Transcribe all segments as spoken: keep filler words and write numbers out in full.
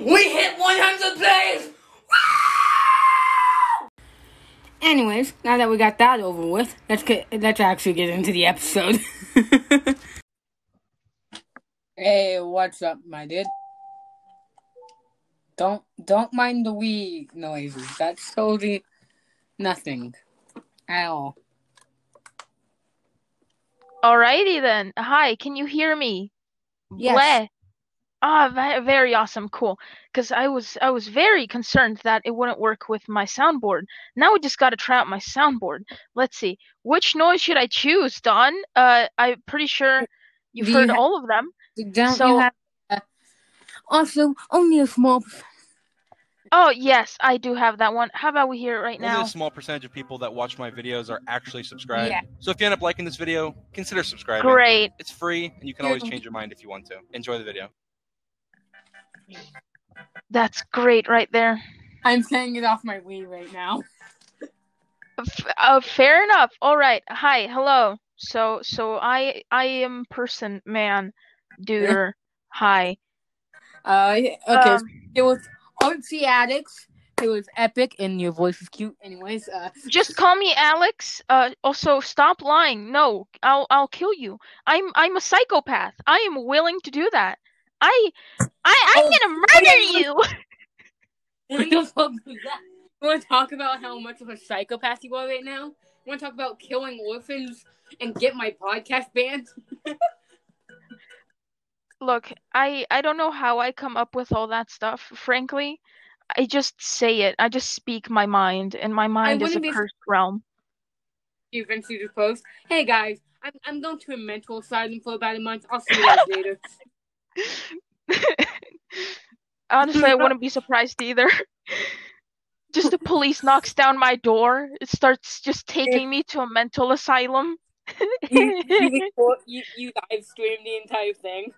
We hit one hundred plays! Anyways, now that we got that over with, let's get let's actually get into the episode. Hey, what's up, my dude? Don't don't mind the wee noises. That's totally nothing at all. Alrighty then. Hi, can you hear me? Yes. Bleh. Ah, ve- very awesome, cool. Because I was I was very concerned that it wouldn't work with my soundboard. Now we just gotta try out my soundboard. Let's see. Which noise should I choose, Don? Uh, I'm pretty sure you've Do you heard ha- all of them. Don't So- you have? Uh, also, only a small. Oh, yes, I do have that one. How about we hear it right Only now? a small percentage of people that watch my videos are actually subscribed. Yeah. So if you end up liking this video, consider subscribing. Great. It's free, and you can always change your mind if you want to. Enjoy the video. That's great right there. I'm saying it off my Wii right now. F- uh, fair enough. All right. Hi. Hello. So so I I am person man duder. Hi. Uh, okay. Um, so it was Artsy Addicts. It was epic, and your voice is cute. Anyways, uh, just call me Alex. Uh, also stop lying. No, I'll I'll kill you. I'm I'm a psychopath. I am willing to do that. I I I'm Oh, gonna murder okay. you. What the fuck was that? You want to talk about how much of a psychopath you are right now? You want to talk about killing orphans and get my podcast banned? Look, I I don't know how I come up with all that stuff. Frankly, I just say it. I just speak my mind, and my mind is a wouldn't be- cursed realm. You eventually just post, "Hey guys, I'm I'm going to a mental asylum for about a month. I'll see you guys later." Honestly, I wouldn't be surprised either. Just the police knocks down my door. It starts just taking me to a mental asylum. you, you, record, you, you live stream the entire thing.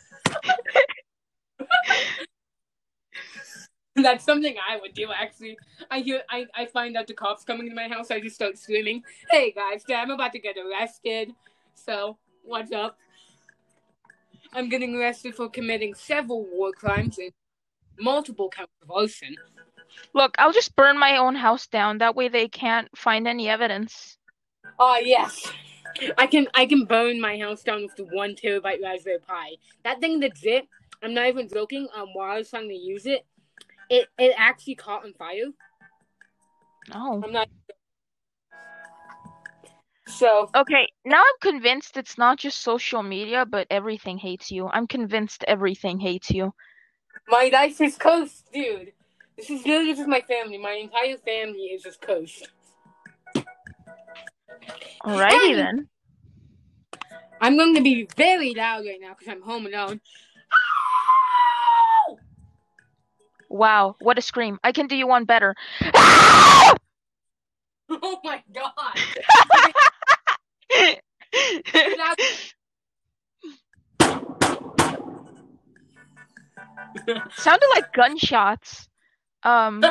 That's something I would do, actually. I hear, I, I find out the cops coming to my house. I just start screaming, "Hey guys, I'm about to get arrested. So, what's up? I'm getting arrested for committing several war crimes and multiple counts of arson." Look, I'll just burn my own house down. That way they can't find any evidence. Oh, yes. I can I can burn my house down with the one terabyte Raspberry Pi. That thing legit, I'm not even joking, um, while I was trying to use it, it, it actually caught on fire. Oh. I'm not... So... Okay, now I'm convinced it's not just social media, but everything hates you. I'm convinced everything hates you. My life is cursed, dude. This is literally just my family. My entire family is just cursed. Alrighty And then. I'm going to be very loud right now because I'm home alone. Wow, what a scream. I can do you one better. Oh my god! Sounded like gunshots. Um,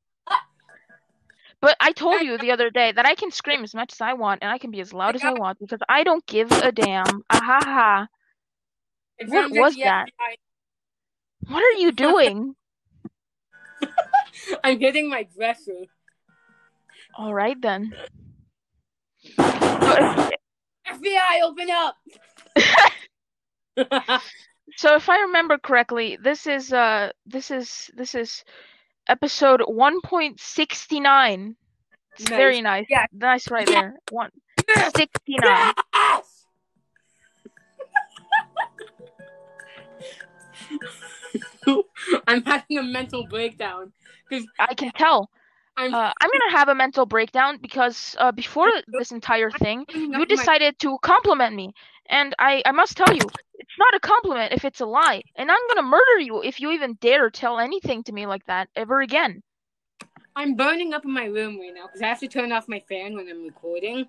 but I told you the other day that I can scream as much as I want and I can be as loud as I want because I don't give a damn. Ahaha. What was that? What are you doing? I'm getting my dresser. All right then. F B I, open up! So if I remember correctly, this is uh this is this is episode one point six nine. It's Nice. very nice. Yeah. Nice right there. one sixty-nine. Yes! I'm having a mental breakdown because I can tell. I'm. Uh, I'm gonna have a mental breakdown because uh, before this entire thing, you decided to compliment me, and I, I must tell you, it's not a compliment if it's a lie, and I'm gonna murder you if you even dare tell anything to me like that ever again. I'm burning up in my room right now because I have to turn off my fan when I'm recording,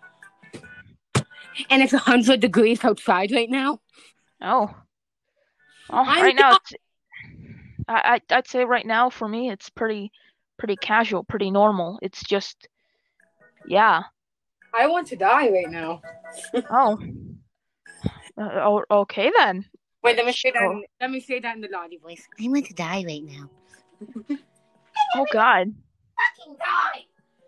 and it's a hundred degrees outside right now. Oh, well, I'm right now it's. I, I I'd say right now for me it's pretty. Pretty casual, pretty normal. It's just, yeah. I want to die right now. Oh. Uh, okay then. Wait, let me say that. Oh. In, let me say that in the naughty voice. I want to die right now. Oh God. Fucking die!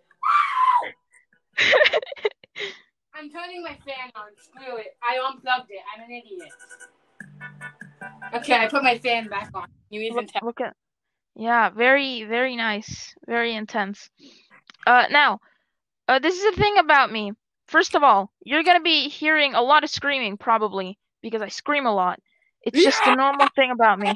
I'm turning my fan on. Screw it. I unplugged it. I'm an idiot. Okay, I put my fan back on. You even Look, tell. look at. Yeah, very, very nice. Very intense. Uh, now, uh, this is the thing about me. First of all, you're gonna be hearing a lot of screaming, probably, because I scream a lot. It's just the normal thing about me.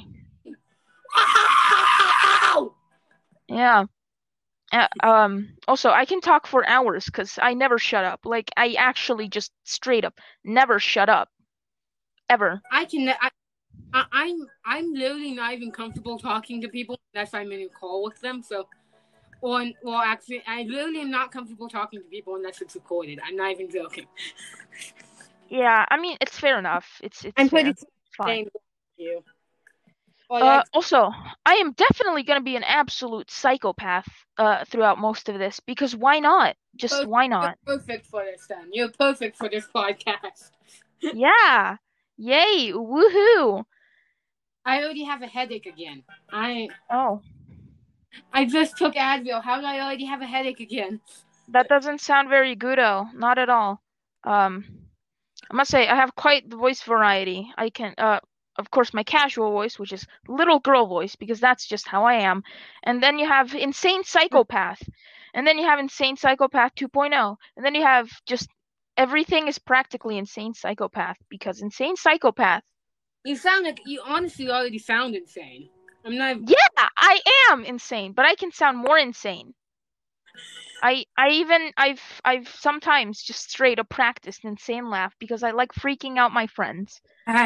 Yeah. Uh, um. Also, I can talk for hours because I never shut up. Like, I actually just straight up never shut up. Ever. I can. I, I, I'm. I'm literally not even comfortable talking to people unless I'm in a call with them. So, or well, actually, I literally am not comfortable talking to people unless it's recorded. I'm not even joking. Yeah, I mean, it's fair enough. It's it's I'm fair. pretty It's fine. with you. Or Uh, like, also, I am definitely gonna be an absolute psychopath uh throughout most of this because why not? Just Perfect. why not? You're perfect for this. Then you're perfect for this podcast. Yeah. Yay! Woohoo! I already have a headache again. I Oh, I just took Advil. How do I already have a headache again? that doesn't sound very goodo. Not at all. Um, I must say I have quite the voice variety. I can uh. Of course, my casual voice, which is little girl voice, because that's just how I am. And then you have Insane Psychopath. And then you have Insane Psychopath two point oh. And then you have just everything is practically Insane Psychopath, because Insane Psychopath. You sound like you honestly already sound insane. I'm not. Yeah, I am insane, but I can sound more insane. I I even I've I've sometimes just straight up practiced insane laugh because I like freaking out my friends.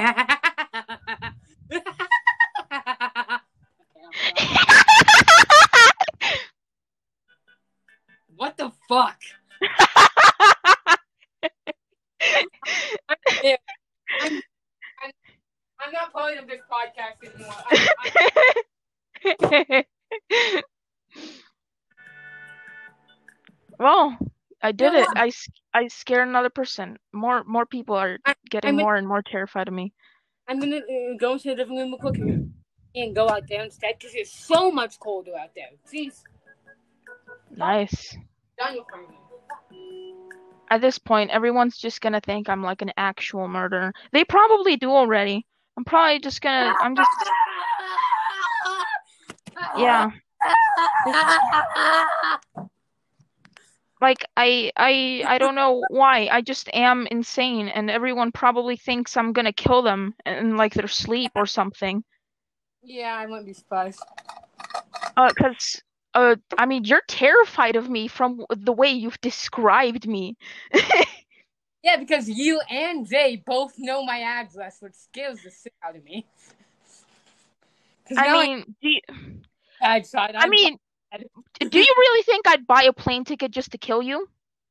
What the fuck? I'm, I'm, I'm not part of this podcast anymore. I'm, I'm... Well, I did No, it. I, I scared another person. More more people are I- getting I'm- more and more terrified of me. I'm gonna uh, go into the living room real quick and go out there instead because it's so much colder out there. Please. Nice. Done your friend. At this point, everyone's just gonna think I'm like an actual murderer. They probably do already. I'm probably just gonna. I'm just. Yeah. Like I I I don't know why. I just am insane, and everyone probably thinks I'm gonna kill them in like their sleep or something. Yeah, I wouldn't be surprised. Uh, cause uh, I mean, you're terrified of me from the way you've described me. Yeah, because you and Jay both know my address, which scares the shit out of me. I mean, do you, I, tried, I mean, do you really think I'd buy a plane ticket just to kill you?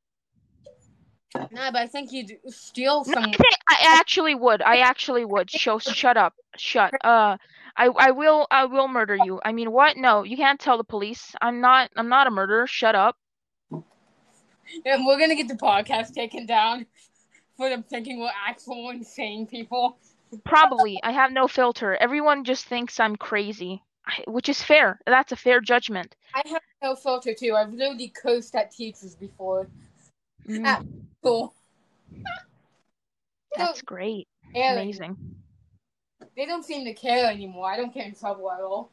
Nah, but I think you'd steal No, some. I, think I actually would. I actually would. Show, shut up. Shut. Uh, I, I will, I will murder you. I mean, what? No, you can't tell the police. I'm not, I'm not a murderer. Shut up. And we're gonna get the podcast taken down for them thinking we're actual insane people. Probably. I have no filter. Everyone just thinks I'm crazy, which is fair. That's a fair judgment. I have no filter too. I've literally cursed at teachers before. Mm. At school. That's great. Care. Amazing. They don't seem to care anymore. I don't get in trouble at all.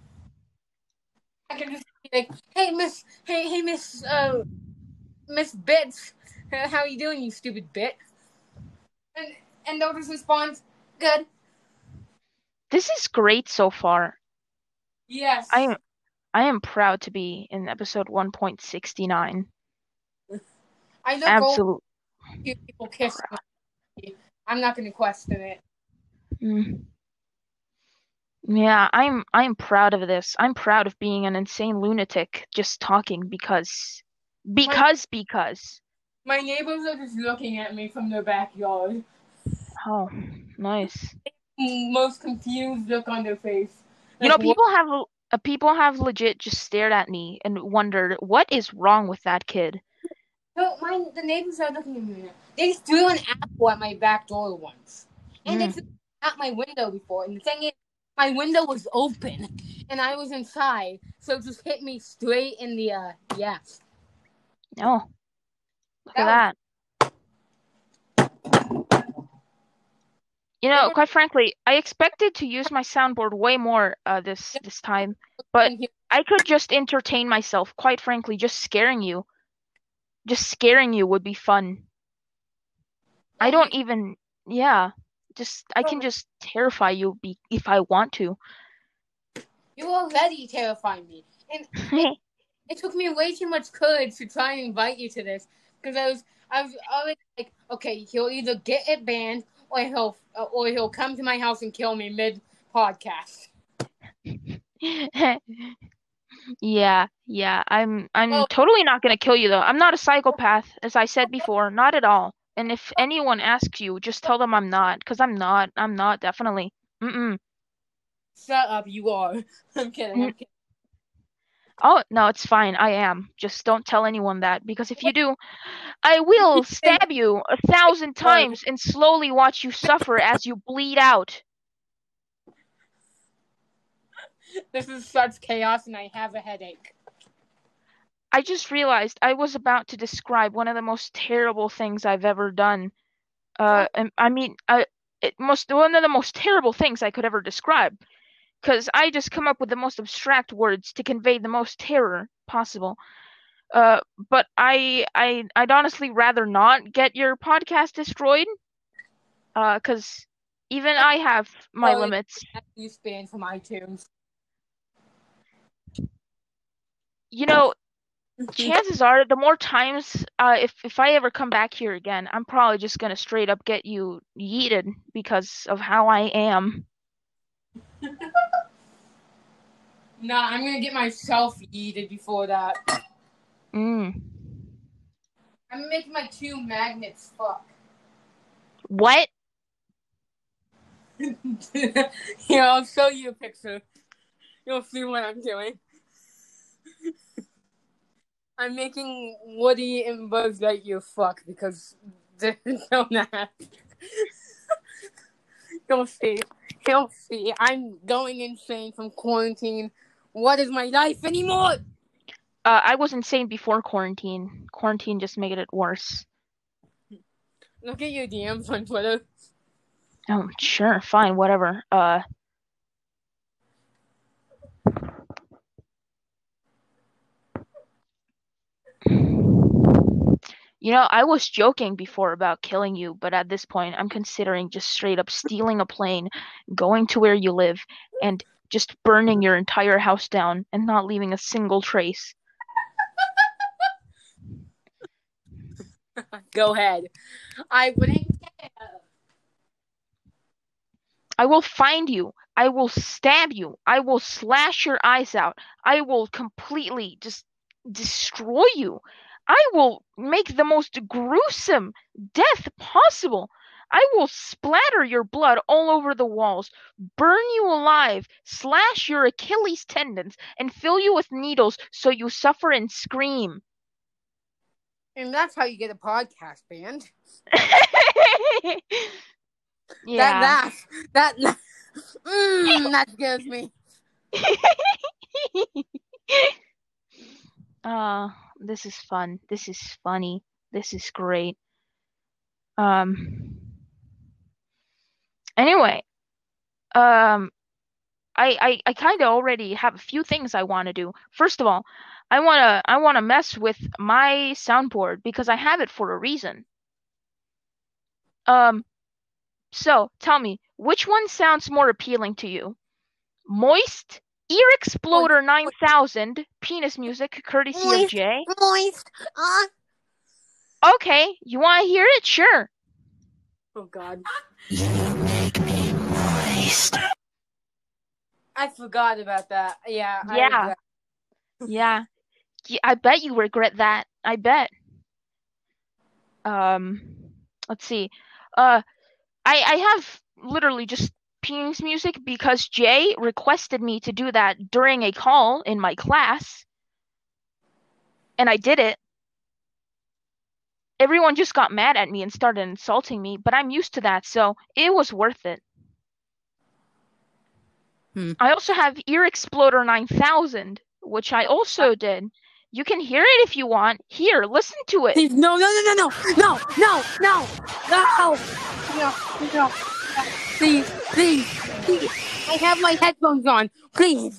I can just be like, "Hey, Miss, hey, hey, Miss, uh, Miss Bits, how you doing, you stupid bit?" And and they'll just respond, "Good." This is great so far. Yes. I am, I am proud to be in episode one point six nine. I know. Absolute. People kiss me. I'm not going to question it. Mm. Yeah, I'm I'm proud of this. I'm proud of being an insane lunatic just talking because because my, because my neighbors are just looking at me from their backyard. Oh, nice. Most confused look on their face. You like, know, people what? have uh, people have legit just stared at me and wondered what is wrong with that kid. No, my the neighbors are looking at me. They threw an apple at my back door once, and mm. they threw at my window before, and the thing is, my window was open, and I was inside, so it just hit me straight in the, uh, yeah. Oh, look That at that. You know, quite frankly, I expected to use my soundboard way more uh, this this time, but I could just entertain myself. Quite frankly, just scaring you, just scaring you would be fun. I don't even, yeah, just I can just terrify you be, if I want to. You already terrify me, and it, it took me way too much courage to try and invite you to this because I was I was already like, okay, he'll either get it banned or he'll uh, or he'll come to my house and kill me mid podcast. Yeah, yeah, I'm I'm Oh. totally not gonna kill you though. I'm not a psychopath, as I said before, not at all. And if anyone asks you, just tell them I'm not, because I'm not. I'm not, definitely. Mm-mm. Shut up, you are. I'm kidding, I'm kidding. Oh, no, it's fine. I am. Just don't tell anyone that, because if you do, I will stab you a thousand times and slowly watch you suffer as you bleed out. This is such chaos and I have a headache. I just realized I was about to describe one of the most terrible things I've ever done. Uh, and, I mean, I, it most one of the most terrible things I could ever describe. Because I just come up with the most abstract words to convey the most terror possible. Uh, but I, I, I'd honestly rather not get your podcast destroyed. Uh, because even I have my oh, limits. You banned from iTunes. You know, chances are, the more times, uh, if if I ever come back here again, I'm probably just gonna straight up get you yeeted because of how I am. Nah, I'm gonna get myself yeeted before that. Mm. I'm making my two magnets fuck. What? Here, I'll show you a picture. You'll see what I'm doing. I'm making Woody and Buzz Lightyear fuck because they don't have. You'll see. You'll see. I'm going insane from quarantine. What is my life anymore? Uh, I was insane before quarantine. Quarantine just made it worse. Look at your D Ms on Twitter. Oh, sure, fine, whatever. Uh. You know, I was joking before about killing you, but at this point, I'm considering just straight up stealing a plane, going to where you live, and just burning your entire house down and not leaving a single trace. Go ahead. I wouldn't care. I will find you. I will stab you. I will slash your eyes out. I will completely just destroy you. I will make the most gruesome death possible. I will splatter your blood all over the walls, burn you alive, slash your Achilles tendons, and fill you with needles so you suffer and scream. And that's how you get a podcast banned. Yeah. That that that mm, that scares me. Uh, this is fun. This is funny. This is great. Um. Anyway, um, I I, I kind of already have a few things I want to do. First of all, I wanna I wanna mess with my soundboard because I have it for a reason. Um. So tell me, which one sounds more appealing to you? Moist, Ear Exploder nine thousand, penis music, courtesy Moist, of Jay. Moist. Uh. Okay, you want to hear it? Sure. Oh God. You make me moist. I forgot about that. Yeah. Yeah. Yeah. Yeah. I bet you regret that. I bet. Um, let's see. Uh, I I have literally just penis music because Jay requested me to do that during a call in my class, and I did it. Everyone just got mad at me and started insulting me, but I'm used to that, so it was worth it. Hmm. I also have Ear Exploder nine thousand, which I also did. You can hear it if you want. Here, listen to it. Please, no, no, no, no, no, no, no, no, no, no, no. Please, please, please. I have my headphones on. Please,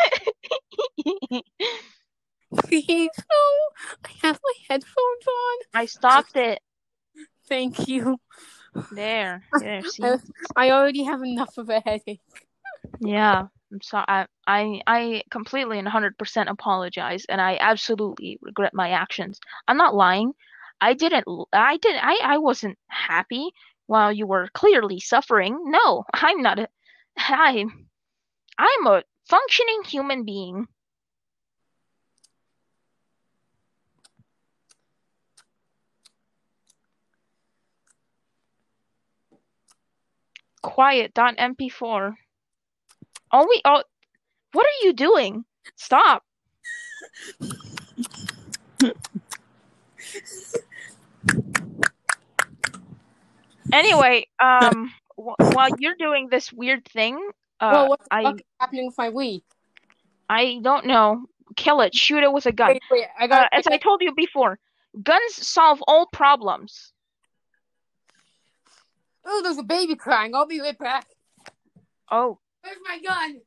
please. No, I have my headphones on. I stopped it. Thank you. There, there. See. I, I already have enough of a headache. Yeah, I'm sorry. I, I, I completely and one hundred percent apologize, and I absolutely regret my actions. I'm not lying. I didn't. l- I did. I, I wasn't happy while you were clearly suffering. No, I'm not. A, I, I'm a functioning human being. Quiet. M P four. Oh, we. Oh, what are you doing? Stop. Anyway, um, wh- while you're doing this weird thing, uh, well, what the I, fuck is happening with my Wii? I don't know. Kill it. Shoot it with a gun. Wait, wait, I Uh, got. as I told you before, guns solve all problems. Oh, there's a baby crying. I'll be right back. Oh, Where's my gun?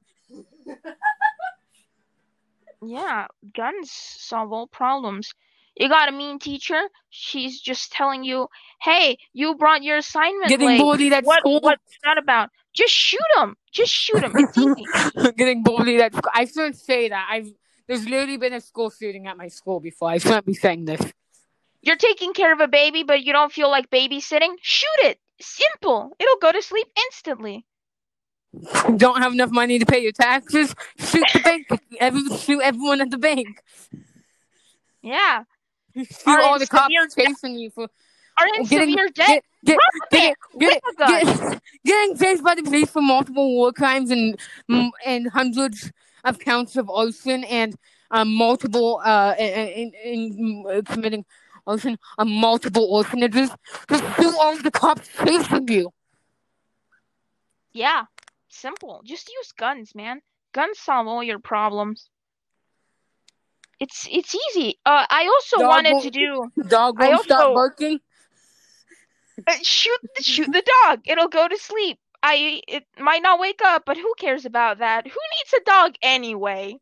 yeah, guns solve all problems. You got a mean teacher? She's just telling you, "Hey, you brought your assignment Getting late. bullied at What? school. What's that about? Just shoot him. Just shoot him. It's easy." Getting bullied at school. I shouldn't say that. I've there's literally been a school shooting at my school before. I shouldn't be saying this. You're taking care of a baby, but you don't feel like babysitting? Shoot it. Simple. It'll go to sleep instantly. Don't have enough money to pay your taxes? Shoot the bank. Every, shoot everyone at the bank. Yeah. Shoot Are all in the cops severe chasing you for Are in getting severe debt? get, get, Rob get, it get, with a gun. get, getting chased by the police for multiple war crimes and mm, and hundreds of counts of arson and um, multiple uh in, in, in uh, committing arson on multiple orphanages. Just shoot all the cops chasing you. Yeah. Simple. Just use guns, man. Guns solve all your problems. It's it's easy. Uh, I also Dog wanted won't- to do Dog I won't also- stop barking. uh, shoot shoot the dog. It'll go to sleep. I it might not wake up, but who cares about that? Who needs a dog anyway?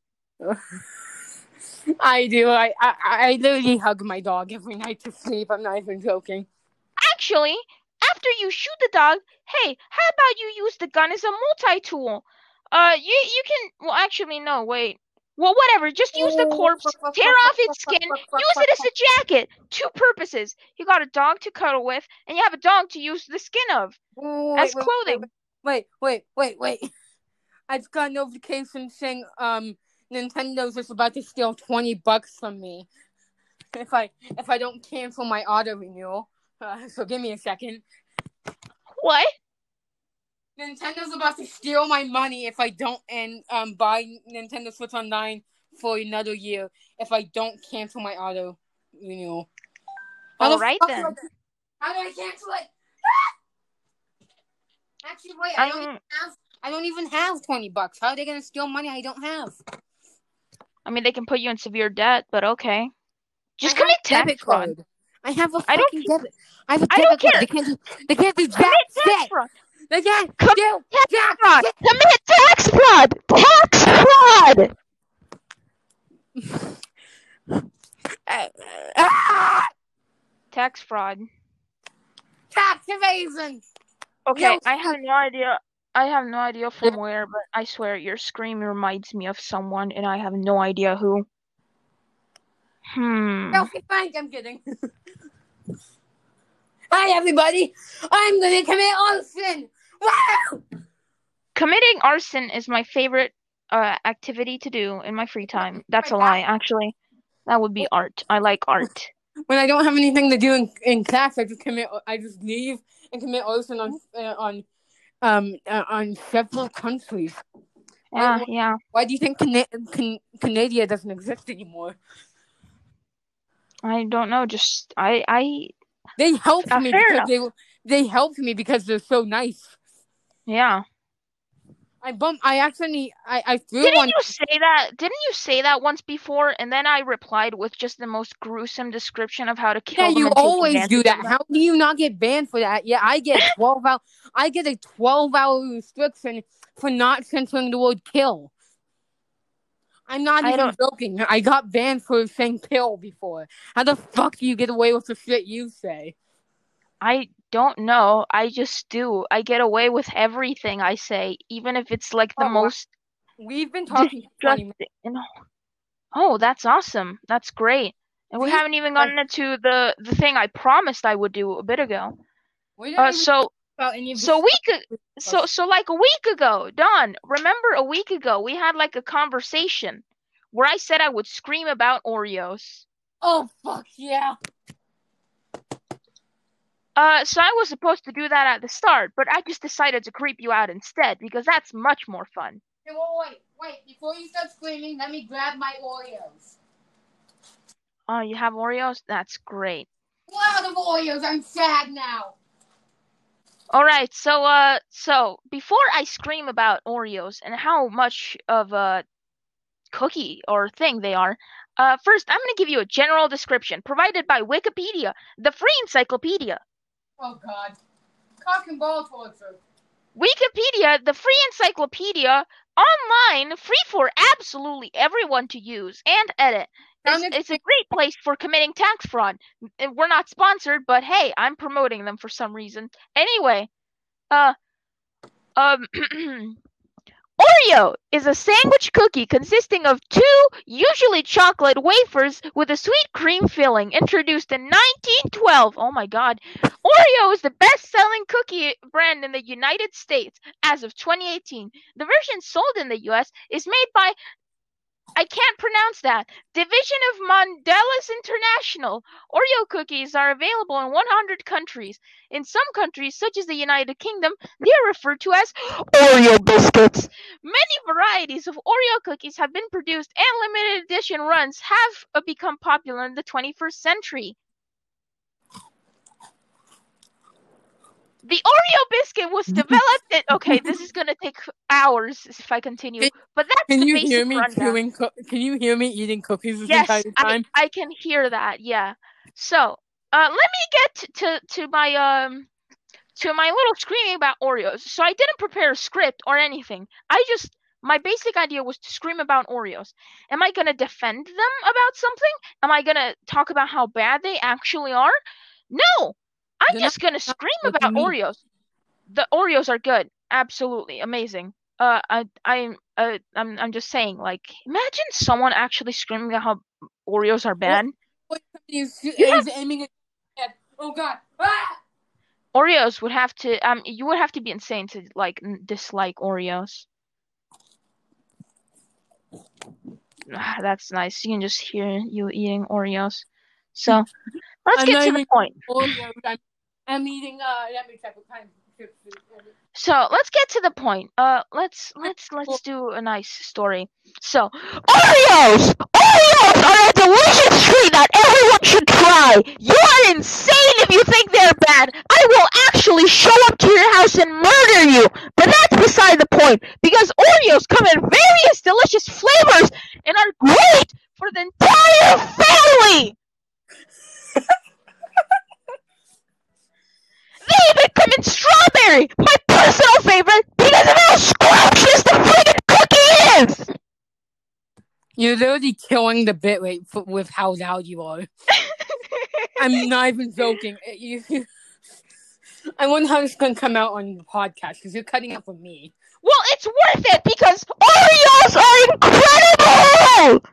I do. I, I I literally hug my dog every night to sleep. I'm not even joking. Actually, after you shoot the dog, hey, how about you use the gun as a multi-tool? Uh, you you can. Well, actually, no. Wait. Well, whatever. Just use the corpse, tear off its skin, use it as a jacket. Two purposes. You got a dog to cuddle with, and you have a dog to use the skin of Wait, as wait, clothing. Wait, wait, wait, wait. I just got a notification saying um Nintendo's just about to steal twenty bucks from me if I if I don't cancel my auto renewal. Uh, so give me a second. What? Nintendo's about to steal my money if I don't and um buy Nintendo Switch Online for another year if I don't cancel my auto renewal. How the All right fuck then. do I- How do I cancel it? Actually, wait. I don't I'm. even have. I don't even have twenty bucks. How are they gonna steal money I don't have? I mean, they can put you in severe debt, but okay. Just I have commit a debit tax fraud. card. I have a I don't fucking debit. I have a I debit don't card. care. They can't do. They can't do jack Commit tax shit. fraud. They can't Com- do Tax jack fraud. shit. Commit tax fraud. Tax fraud. Ah! Tax fraud. Tax evasion. Okay, No, I have no idea. I have no idea from where, but I swear your scream reminds me of someone, and I have no idea who. Hmm. Selfie Frank. I'm kidding. Hi everybody. I'm gonna commit arson. Wow. Committing arson is my favorite uh activity to do in my free time. That's a lie, actually. That would be art. I like art. When I don't have anything to do in, in class, I just commit. I just leave and commit arson on uh, on um uh, on several countries. Yeah, Why- yeah. Why do you think Cana- Can- Canada doesn't exist anymore? I don't know. Just I I They helped Uh, me fair because they they helped me because they're so nice. yeah. I bumped. I accidentally. I I threw Didn't one. you say that? Didn't you say that once before? And then I replied with just the most gruesome description of how to kill Yeah, them you and take always do advantage that. of them. How do you not get banned for that? Yeah, I get a twelve hour. I get a twelve hour restriction for not censoring the word kill. I'm not I even don't. joking. I got banned for saying kill before. How the fuck do you get away with the shit you say? I don't know. I just do. I get away with everything I say, even if it's like the Oh, wow. most We've been talking for twenty minutes. disgusting. Oh, that's awesome. That's great. And we These- haven't even gotten into the the thing I promised I would do a bit ago. We Uh, didn't even so talk about any of so this week stuff. so so like a week ago, Don, remember a week ago we had like a conversation where I said I would scream about Oreos. Oh fuck yeah! Uh, so I was supposed to do that at the start, but I just decided to creep you out instead because that's much more fun. Hey, wait, wait, wait! Before you start screaming, let me grab my Oreos. Oh, you have Oreos? That's great. What out of Oreos? I'm sad now. All right, so uh, so before I scream about Oreos and how much of a cookie or thing they are, uh, first I'm gonna give you a general description provided by Wikipedia, the free encyclopedia. Oh god, cock and ball torture. Wikipedia, the free encyclopedia, online, free for absolutely everyone to use and edit. It's, it's a great place for committing tax fraud. We're not sponsored, but hey, I'm promoting them for some reason. Anyway, uh, um, Oreo is a sandwich cookie consisting of two, usually chocolate wafers with a sweet cream filling, introduced in nineteen twelve. Oh my god. Oreo is the best-selling cookie brand in the United States as of twenty eighteen. The version sold in the U S is made by, I can't pronounce that, Division of Mondelez International. Oreo cookies are available in one hundred countries. In some countries, such as the United Kingdom, they are referred to as Oreo biscuits. Many varieties of Oreo cookies have been produced, and limited edition runs have become popular in the twenty-first century. The Oreo biscuit was developed in, okay, this is gonna take hours if I continue, Can- but that's Can the you basic hear me rundown. chewing? Co- can you hear me eating cookies this Yes, entire I, time? I can hear that. Yeah. So, uh, let me get to, to to my um to my little screaming about Oreos. So I didn't prepare a script or anything. I just my basic idea was to scream about Oreos. Am I gonna defend them about something? Am I gonna talk about how bad they actually are? No, I'm They're just gonna scream what about you mean. Oreos. The Oreos are good, absolutely amazing. Uh, I I'm uh, I'm I'm just saying, like, imagine someone actually screaming about how Oreos are bad. What is, You is aiming at your head? Oh god! Ah! Oreos would have to um you would have to be insane to like n- dislike Oreos. Ah, that's nice. You can just hear you eating Oreos. So let's I'm get not to the even point. Oreos. I'm, I'm eating. Uh, let me check what kind of chips. it is. So let's get to the point. Uh, let's let's let's do a nice story. So Oreos, Oreos are a delicious treat that everyone should try. You are insane if you think they're bad. I will actually show up to your house and murder you. But that's beside the point, because Oreos come in various delicious flavors and are great for the entire family. They even come in strawberry, my personal favorite, because of how scrumptious the friggin' cookie is! You're literally killing the bit rate for, with how loud you are. I'm not even joking. You, I wonder how this is going to come out on the podcast, because you're cutting out for me. Well, it's worth it, because Oreos are incredible!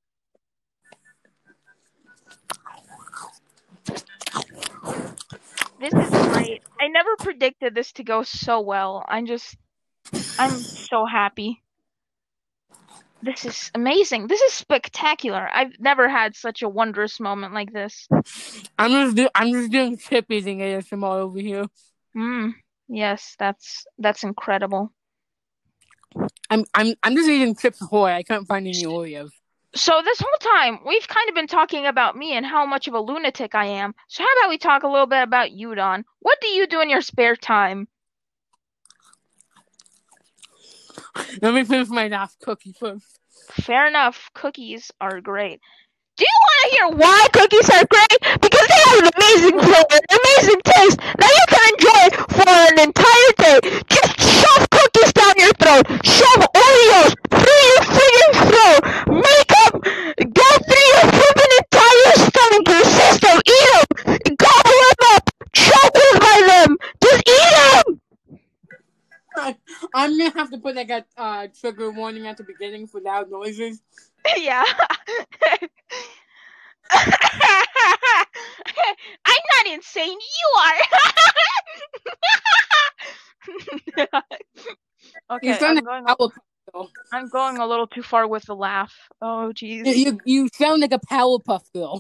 This is great. I never predicted this to go so well. I'm just, I'm so happy. This is amazing. This is spectacular. I've never had such a wondrous moment like this. I'm just do, I'm just doing chip eating A S M R over here. Hmm. Yes, that's that's incredible. I'm I'm I'm just eating chips ahoy. I can't find any Oreos. So this whole time, we've kind of been talking about me and how much of a lunatic I am. So how about we talk a little bit about you, Don? What do you do in your spare time? Let me finish my last cookie first. Fair enough. Cookies are great. Do you want to hear why cookies are great? Because they have an amazing flavor, an amazing taste that you can enjoy for an entire day. Just shove cookies down your throat. Shove Oreos through your friggin' throat. Make up, go through your flippin' entire stomach, your system. Eat them. Gobble them up. Choke them by them. Just eat them. I'm gonna have to put like a uh, trigger warning at the beginning for loud noises. Yeah. I'm not insane. You are. Okay, You sound I'm like going, a Powerpuff Girl. I'm going a little too far with the laugh. Oh, You, jeez. you you sound like a Powerpuff Girl.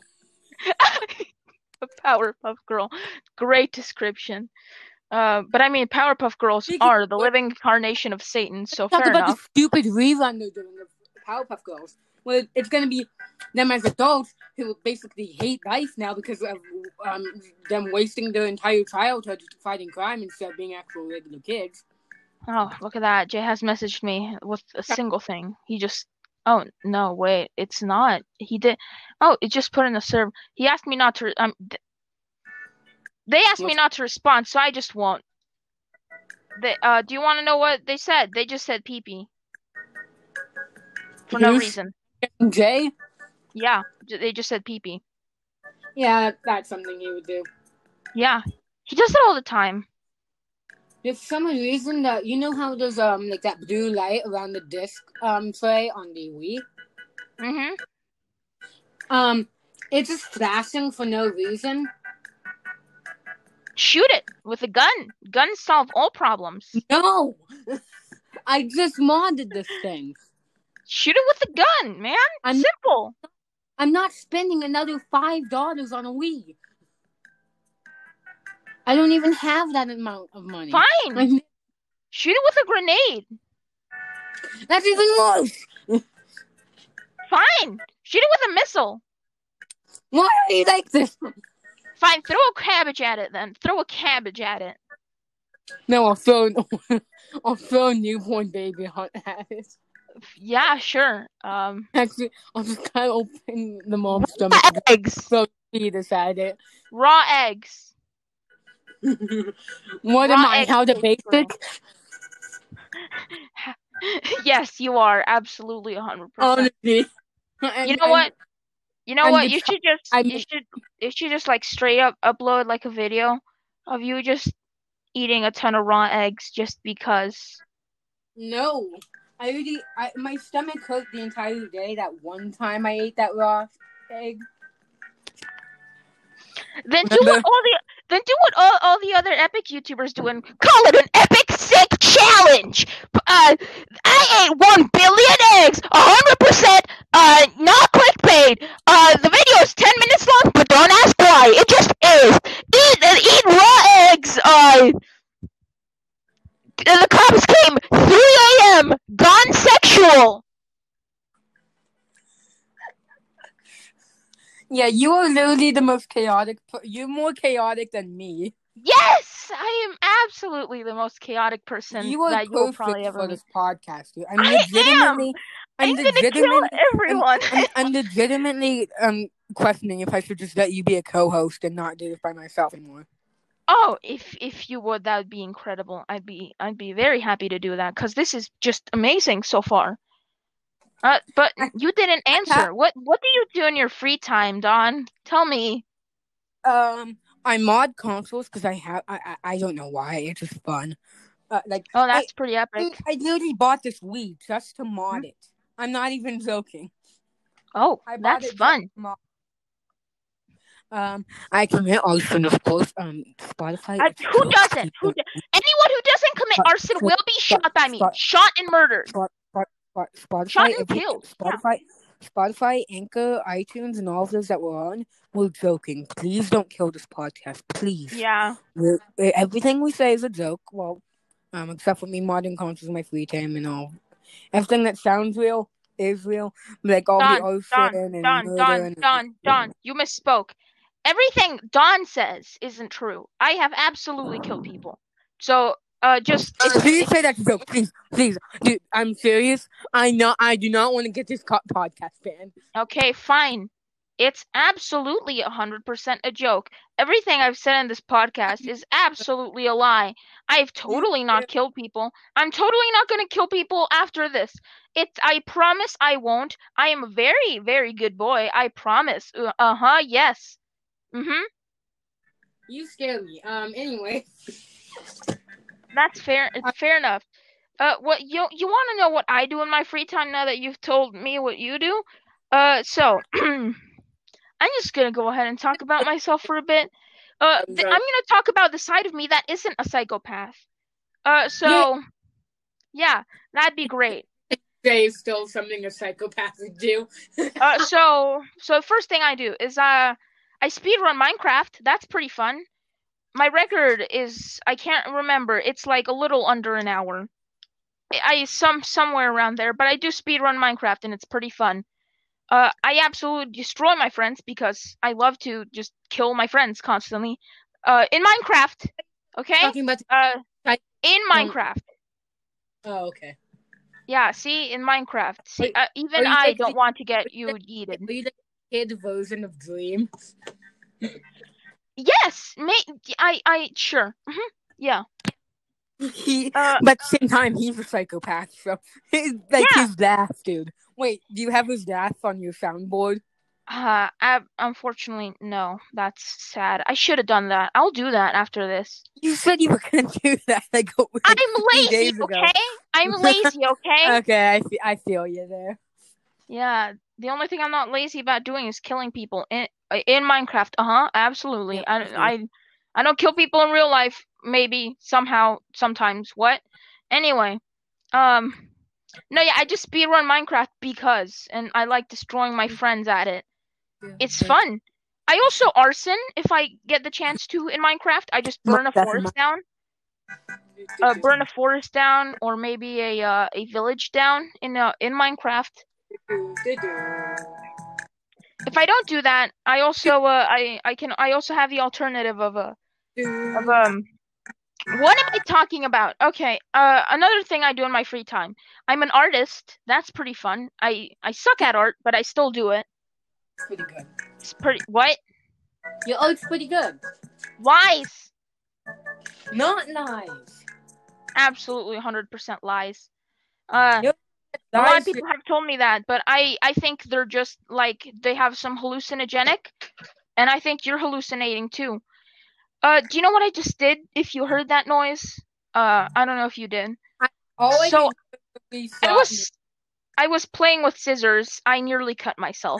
A Powerpuff Girl. Great description. Uh, but I mean, Powerpuff Girls Speaking are the of- living incarnation of Satan, so Talk fair about enough. the stupid rerun they're doing of Powerpuff Girls. Well, it's gonna be them as adults who basically hate life now because of um them wasting their entire childhood fighting crime instead of being actual regular kids. Oh, look at that. Jay has messaged me with a single thing. He just... Oh, no, wait. It's not. He did... Oh, it just put in a serve. He asked me not to... Um, th- they asked me What's- not to respond, so I just won't. They, uh, do you want to know what they said? They just said pee-pee. For no Who's- reason. Jay? Yeah, j- they just said pee-pee. Yeah, that's something he would do. Yeah. He does it all the time. There's some reason that you know how there's um like that blue light around the disc um tray on the Wii. Mm-hmm. Um, it's just flashing for no reason. Shoot it with a gun. Guns solve all problems. No, I just modded this thing. Shoot it with a gun, man. I'm Simple. I'm not spending another five dollars on a Wii. I don't even have that amount of money. Fine. I'm- Shoot it with a grenade. That's even worse. Fine. Shoot it with a missile. Why are you like this? Fine. Throw a cabbage at it then. Throw a cabbage at it. No, I'll throw I'll throw a newborn baby hunt at it. Yeah, sure. Um, Actually, I'll just kind of open the mom's stomach and eggs. throw fetus at it. Raw eggs. What Raw am I? eggs How to taste basic? Yes, you are absolutely a hundred percent. Honestly. You know what? You know I'm what? the You t- should just I'm- you should you should just like straight up upload like a video of you just eating a ton of raw eggs just because. No. I already, I, my stomach hurt the entire day that one time I ate that raw egg. Then do Remember- what all the then do what all, all the other epic YouTubers do and call it an epic sick challenge. Uh, I ate one billion eggs, a hundred percent. Uh, not clickbait. Uh, the video is ten minutes long, but don't ask why. It just is. Eat uh, eat raw eggs. Uh, the cops came three a.m. Gone sexual. Yeah, you are literally the most chaotic. per- You're more chaotic than me. Yes, I am absolutely the most chaotic person You are that you'll perfect probably ever for meet. this podcast, dude. I'm I am! legitimately, I'm, I'm gonna kill legitimately, everyone. I'm, I'm legitimately um questioning if I should just let you be a co-host and not do this by myself anymore. Oh, if if you would, that would be incredible. I'd be I'd be very happy to do that because this is just amazing so far. Uh, but you didn't answer. What what do you do in your free time, Don? Tell me. Um, I mod consoles because I have. I, I I don't know why. It's just fun. Uh, like Oh, that's pretty I, epic. I literally bought this Wii just to mod it. I'm not even joking. Oh, I bought that's it just fun. to mod. Um, I commit arson, of course. Um, Spotify. Uh, it's who so doesn't? Who stupid. do- anyone who doesn't commit Spot- arson spot- will be spot- shot by me. spot- Shot and murdered. Spot, spot, spot, Spotify, Shot and every- killed. Yeah. Spotify, Spotify, Anchor, iTunes, and all of those that we're on. We're joking. Please don't kill this podcast. Please. Yeah. We're, eh, everything we say is a joke. Well, um, except for me modding consoles in my free time and all. Everything that sounds real is real. Like all Don, the arson Don, and Don, murder Don, and Don, Don, you misspoke. Everything Don says isn't true. I have absolutely killed people. So Uh, just it's, Please it's say that's a joke, please, please, dude. I'm serious. I not. I do not want to get this co- podcast banned. okay, fine. It's absolutely a hundred percent a joke. Everything I've said in this podcast is absolutely a lie. I've totally not killed people. I'm totally not gonna kill people after this. It. I promise I won't. I am a very, very good boy. I promise. Uh huh. Yes. Mhm. You scare me. Um. Anyway. That's fair. It's fair enough. Uh, what you you want to know what I do in my free time now that you've told me what you do? Uh, so I'm just gonna go ahead and talk about myself for a bit. Uh, th- I'm gonna talk about the side of me that isn't a psychopath. Uh, so yeah, that'd be great. Say still something a psychopath would do. uh, so so first thing I do is uh, I speedrun Minecraft. That's pretty fun. My record is I can't remember. It's like a little under an hour. I some somewhere around there, but I do speedrun Minecraft and it's pretty fun. Uh, I absolutely destroy my friends because I love to just kill my friends constantly. Uh, in Minecraft, okay? Talking about. Uh, I- in Minecraft. Oh, okay. Yeah, see, in Minecraft. See, Wait, uh, even you I like don't the- want to get are you you like- yeeted. Are you the kid version of Dream? Yes, may I I sure. hmm Yeah. He, Uh, but at the same time, he's a psychopath. So, his, like Yeah. his laugh, dude. Wait, do you have his laugh on your soundboard? uh, I, unfortunately, no. That's sad. I should have done that. I'll do that after this. You said you were gonna do that like, a- like I'm three lazy, days ago. okay? I'm lazy, okay? Okay, I feel, I feel you there. Yeah, the only thing I'm not lazy about doing is killing people in in Minecraft. Uh-huh, absolutely. Yeah, I, okay. I I don't kill people in real life, maybe, somehow, sometimes. What? Anyway, um no, yeah, I just speedrun Minecraft because and I like destroying my friends at it. It's fun. I also arson if I get the chance to in Minecraft. I just burn a That's forest my- down. Uh, burn a forest down or maybe a uh, a village down in uh, in Minecraft. If I don't do that, I also uh, I I can I also have the alternative of a of um what am I talking about? Okay, uh another thing I do in my free time. I'm an artist. That's pretty fun. I I suck at art, but I still do it. It's pretty good. It's pretty what? Your art's pretty good. Lies. Not nice. Absolutely one hundred percent lies. Uh Yep. a lot of Lies- people have told me that, but I I think they're just like they have some hallucinogenic and I think you're hallucinating too. Uh, do you know what I just did? If you heard that noise, uh, I don't know if you did. All I So, can do is I was, I was playing with scissors. I nearly cut myself.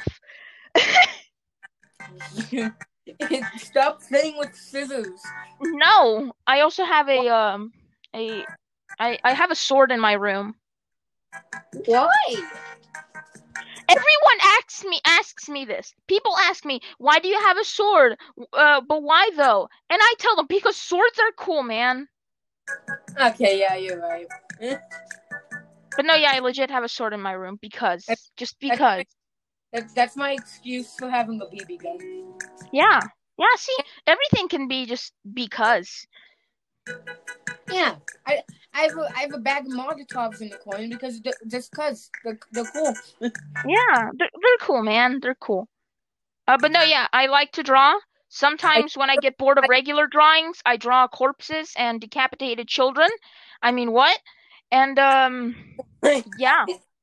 Stop playing with scissors. No, I also have a um, a, I I have a sword in my room. Why? Everyone asks me asks me this. People ask me, why do you have a sword? Uh, but why though? And I tell them because swords are cool, man. Okay, yeah, you're right. But no, yeah, I legit have a sword in my room because, just because. That's, that's my excuse for having a B B gun. Yeah. Yeah, see, everything can be just because. Yeah, I I have a, I have a bag of Molotovs in the corner because they're, just cause they're, they're cool. Yeah, they're, they're cool, man. They're cool. Uh, but no, yeah, I like to draw. Sometimes when I get bored of regular drawings, I draw corpses and decapitated children. I mean, what? And, um, yeah.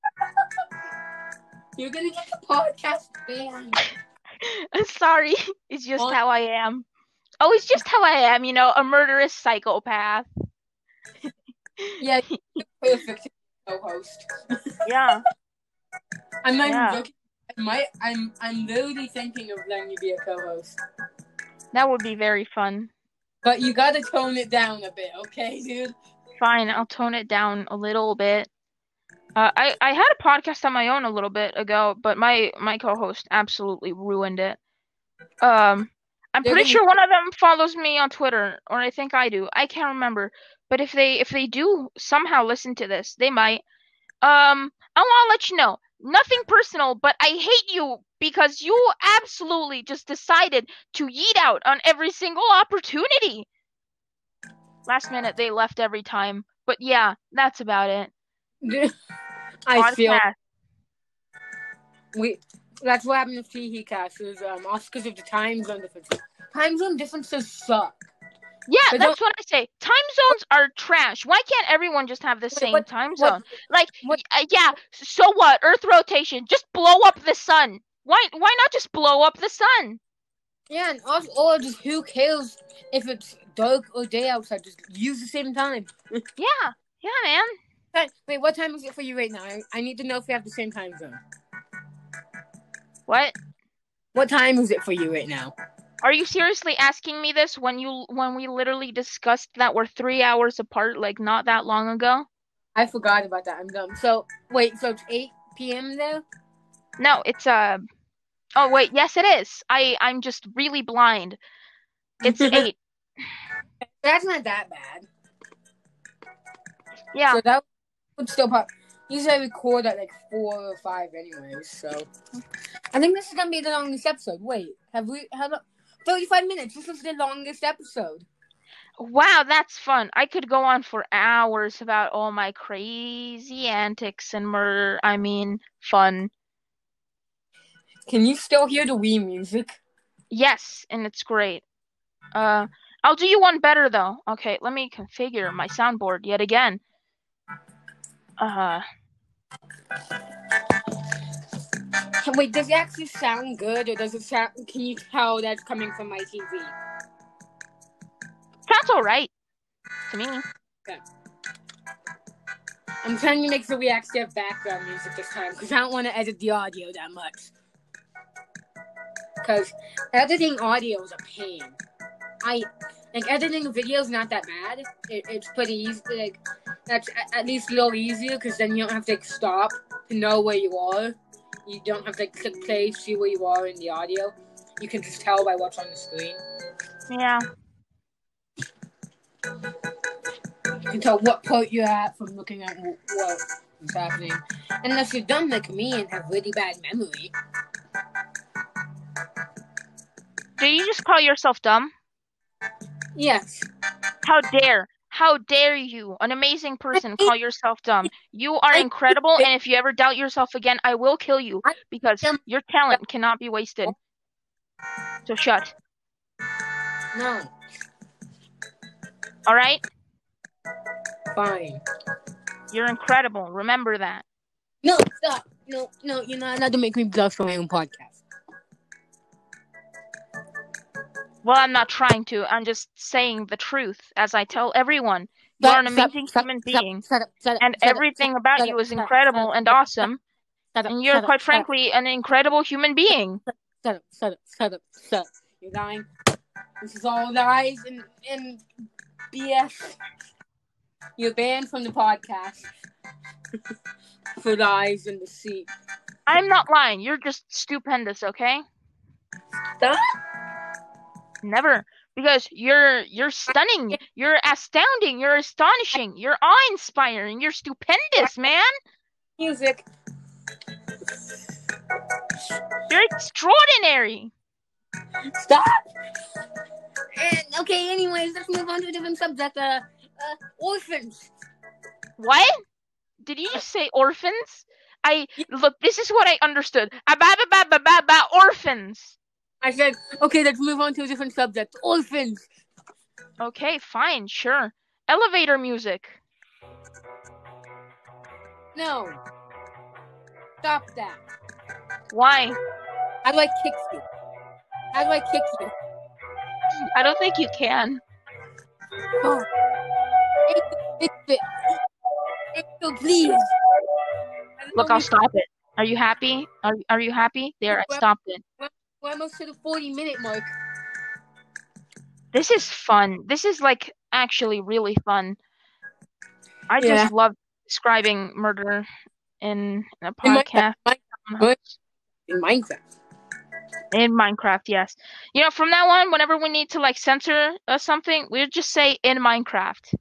You're gonna get the podcast banned. Sorry, it's just how I am. Oh, it's just how I am, you know, a murderous psychopath. Yeah, you're perfect co-host. Yeah. I'm not Yeah. even joking. I might, I'm I'm literally thinking of letting you be a co-host. That would be very fun. But you gotta tone it down a bit, okay, dude? Fine, I'll tone it down a little bit. Uh, I, I had a podcast on my own a little bit ago, but my, my co-host absolutely ruined it. Um, I'm They're pretty gonna- sure one of them follows me on Twitter, or I think I do. I can't remember. But if they if they do somehow listen to this, they might. Um, I want to let you know, nothing personal, but I hate you because you absolutely just decided to yeet out on every single opportunity. Last minute, they left every time. But yeah, that's about it. I feel Podcast. we. That's what happened with Teehee Cast. Is um also because of the time zone differences. Time zone differences suck. Yeah, But that's don't- what I say. Time zones are trash. Why can't everyone just have the Wait, same what- time what- zone? Like, what- y- uh, yeah, so what? Earth rotation. Just blow up the sun. Why why not just blow up the sun? Yeah, and also, or just who cares if it's dark or day outside? Just use the same time. Yeah, yeah, man. Hey, wait, what time is it for you right now? I, I need to know if we have the same time zone. What? What time is it for you right now? Are you seriously asking me this when you when we literally discussed that we're three hours apart, like not that long ago? I forgot about that. I'm dumb. So wait, so it's eight p.m. there? No, it's uh. Oh wait, yes it is. I I'm just really blind. It's eight. That's not that bad. Yeah. So that would still pop. Usually I record at like four or five anyways, so I think this is gonna be the longest episode. Wait, have we had thirty-five minutes? This is the longest episode. Wow, that's fun. I could go on for hours about all my crazy antics and murder. I mean, fun. Can you still hear the Wii music? Yes, and it's great. Uh, I'll do you one better though. Okay, let me configure my soundboard yet again. Uh, Wait, does it actually sound good, or does it sound? Can you tell that's coming from my T V? sounds alright to me. I'm trying to make sure we actually have background music this time, because I don't want to edit the audio that much. Because editing audio is a pain. I like editing a video is not that bad. It, it's pretty easy. Like that's at, at least a little easier, because then you don't have to like, stop to know where you are. You don't have to like, click play, see where you are in the audio. You can just tell by what's on the screen. Yeah. You can tell what part you're at from looking at w- what's happening. Unless you're dumb like me and have really bad memory. Do you just call yourself dumb? Yes. How dare? How dare you, an amazing person, call yourself dumb? You are incredible, and if you ever doubt yourself again, I will kill you, because your talent cannot be wasted. So shut. No. Alright? Fine. You're incredible. Remember that. No, stop. No, no, you're not allowed to make me blush for my own podcast. Well, I'm not trying to. I'm just saying the truth, as I tell everyone. You're an amazing human being, and everything about you is incredible and awesome, and you're, quite frankly, an incredible human being. Shut up, shut up, shut up, shut up. You're lying. This is all lies and, and B S. You're banned from the podcast for lies and deceit. I'm not lying. You're just stupendous, okay? Stop. Never. Because you're you're stunning. You're astounding. You're astonishing. You're awe-inspiring. You're stupendous, man. Music. You're extraordinary. Stop. And, okay, anyways, let's move on to a different subject. Uh, uh, orphans. What? Did you just say orphans? I look. This is what I understood. Ah, ba ba ba ba ba orphans. I said, okay, let's move on to a different subject. Orphans. Okay, fine, sure. Elevator music. No. Stop that. Why? How do I kick you? How do I kick you? I don't think you can. Oh. Fix it. Fix it, please. Look, I'll stop it. Are you happy? Are Are you happy? There, I stopped it. We're almost to the forty minute mark. This is fun. This is like actually really fun. I Yeah. just love describing murder in a In podcast. Minecraft. In Minecraft. In Minecraft, yes. You know, from now on, whenever we need to like censor uh, something, we'll just say in Minecraft.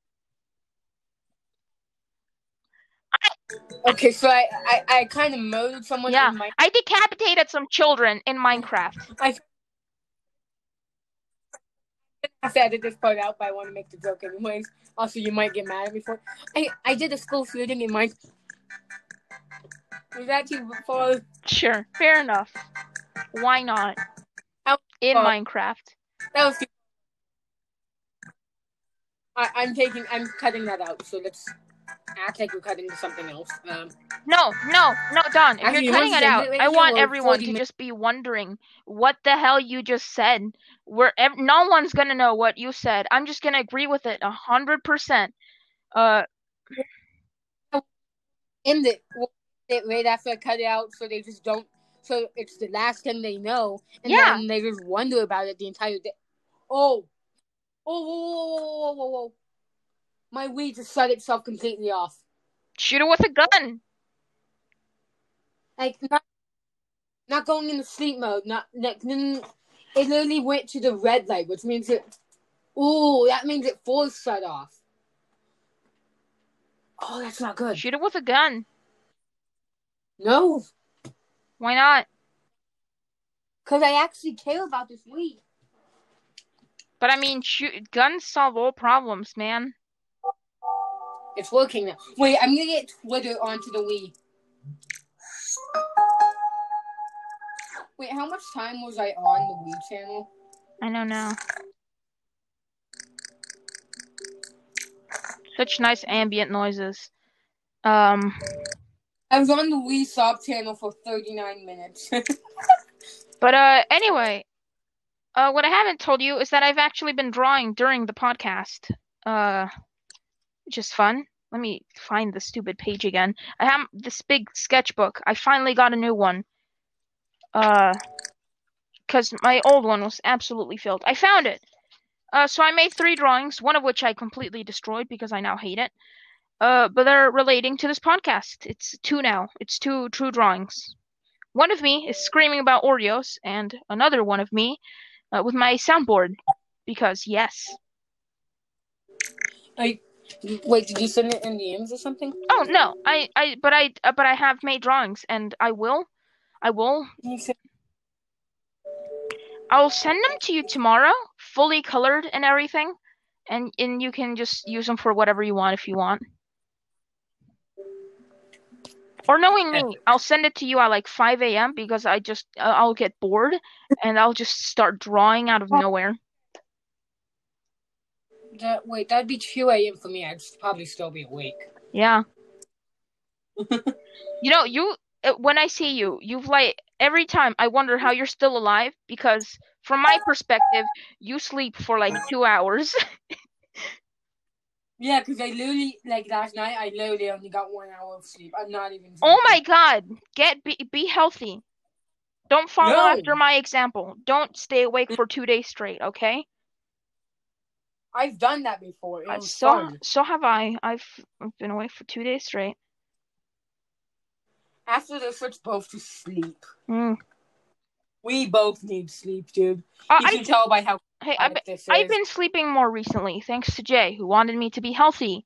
Okay, so I I, I kind of murdered someone Yeah, in Minecraft. I decapitated some children in Minecraft. I have to edit this part out, but I want to make the joke anyways. Also, you might get mad at me for it. I, I did a school shooting in my... Was that too far? Sure, fair enough. Why not? How In far? Minecraft. That was too... I, I'm taking... I'm cutting that out, so let's act like we're cutting to something else. Um, No, no, no, Don. If Actually, you're cutting once it the out, video I want was everyone forty to minutes- just be wondering what the hell you just said. Where ev- no one's gonna know what you said. I'm just gonna agree with it a hundred percent. Uh, end it, it right after I cut it out, so they just don't. So it's the last thing they know, and Yeah. then they just wonder about it the entire day. Oh, oh, whoa, whoa, whoa, whoa, whoa! My Wii just shut itself completely off. shoot it with a gun. Like not, not going into sleep mode. Not like it literally went to the red light, which means it. Ooh, that means it full shut off. Oh, that's not good. Shoot it with a gun. No, Why not? because I actually care about this Wii. But I mean, shoot, guns solve all problems, man. It's working now. Wait, I'm gonna get Twitter onto the Wii. Wait, how much time was I on the Wii channel? I know now. Such nice ambient noises. Um, I was on the Wii Sob channel for thirty-nine minutes. but uh, anyway, uh, what I haven't told you is that I've actually been drawing during the podcast. Uh, which is fun. Let me find the stupid page again. I have this big sketchbook. I finally got a new one. Uh, because my old one was absolutely filled. I found it. Uh, so I made three drawings, one of which I completely destroyed because I now hate it. Uh, but they're relating to this podcast. It's two now. It's two true drawings. One of me is screaming about Oreos, and another one of me uh, with my soundboard. Because yes. I wait. Did you send it in D Ms or something? Oh no, I, I, but I, uh, but I have made drawings, and I will, I will. You said- I'll send them to you tomorrow, fully colored and everything, and and you can just use them for whatever you want if you want. Or knowing me, I'll send it to you at like five a m because I just uh, I'll get bored and I'll just start drawing out of nowhere. That wait, that'd be two a m for me. I'd probably still be awake. Yeah. You know, you uh, when I see you, you've like every time I wonder how you're still alive because from my perspective, you sleep for like two hours. Yeah, because I literally like last night. I literally only got one hour of sleep. I'm not even. Oh my God! Get be be healthy. Don't follow No. after my example. Don't stay awake for two days straight. Okay? I've done that before. It Uh, was so fun. so have I. I've I've been awake for two days straight. After this, let's both to sleep. Mm. We both need sleep, dude. Uh, You I can tell by how hey I've quiet this I've is. been sleeping more recently thanks to Jay who wanted me to be healthy.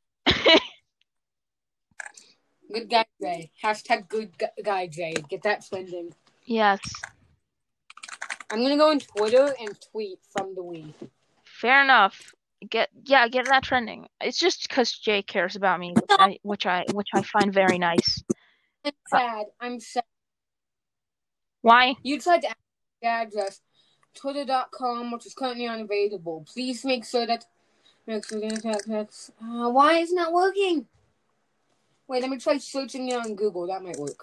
Good guy Jay. Hashtag good gu- guy Jay. Get that trending. Yes. I'm gonna go on Twitter and tweet from the Wii. Fair enough. Get yeah, get that trending. It's just because Jay cares about me, which I which I which I find very nice. I'm sad. I'm sad. Why? You tried to add the address twitter dot com, which is currently unavailable. Please make sure that. Make sure that uh, why is it not working? Wait, let me try searching it on Google. That might work.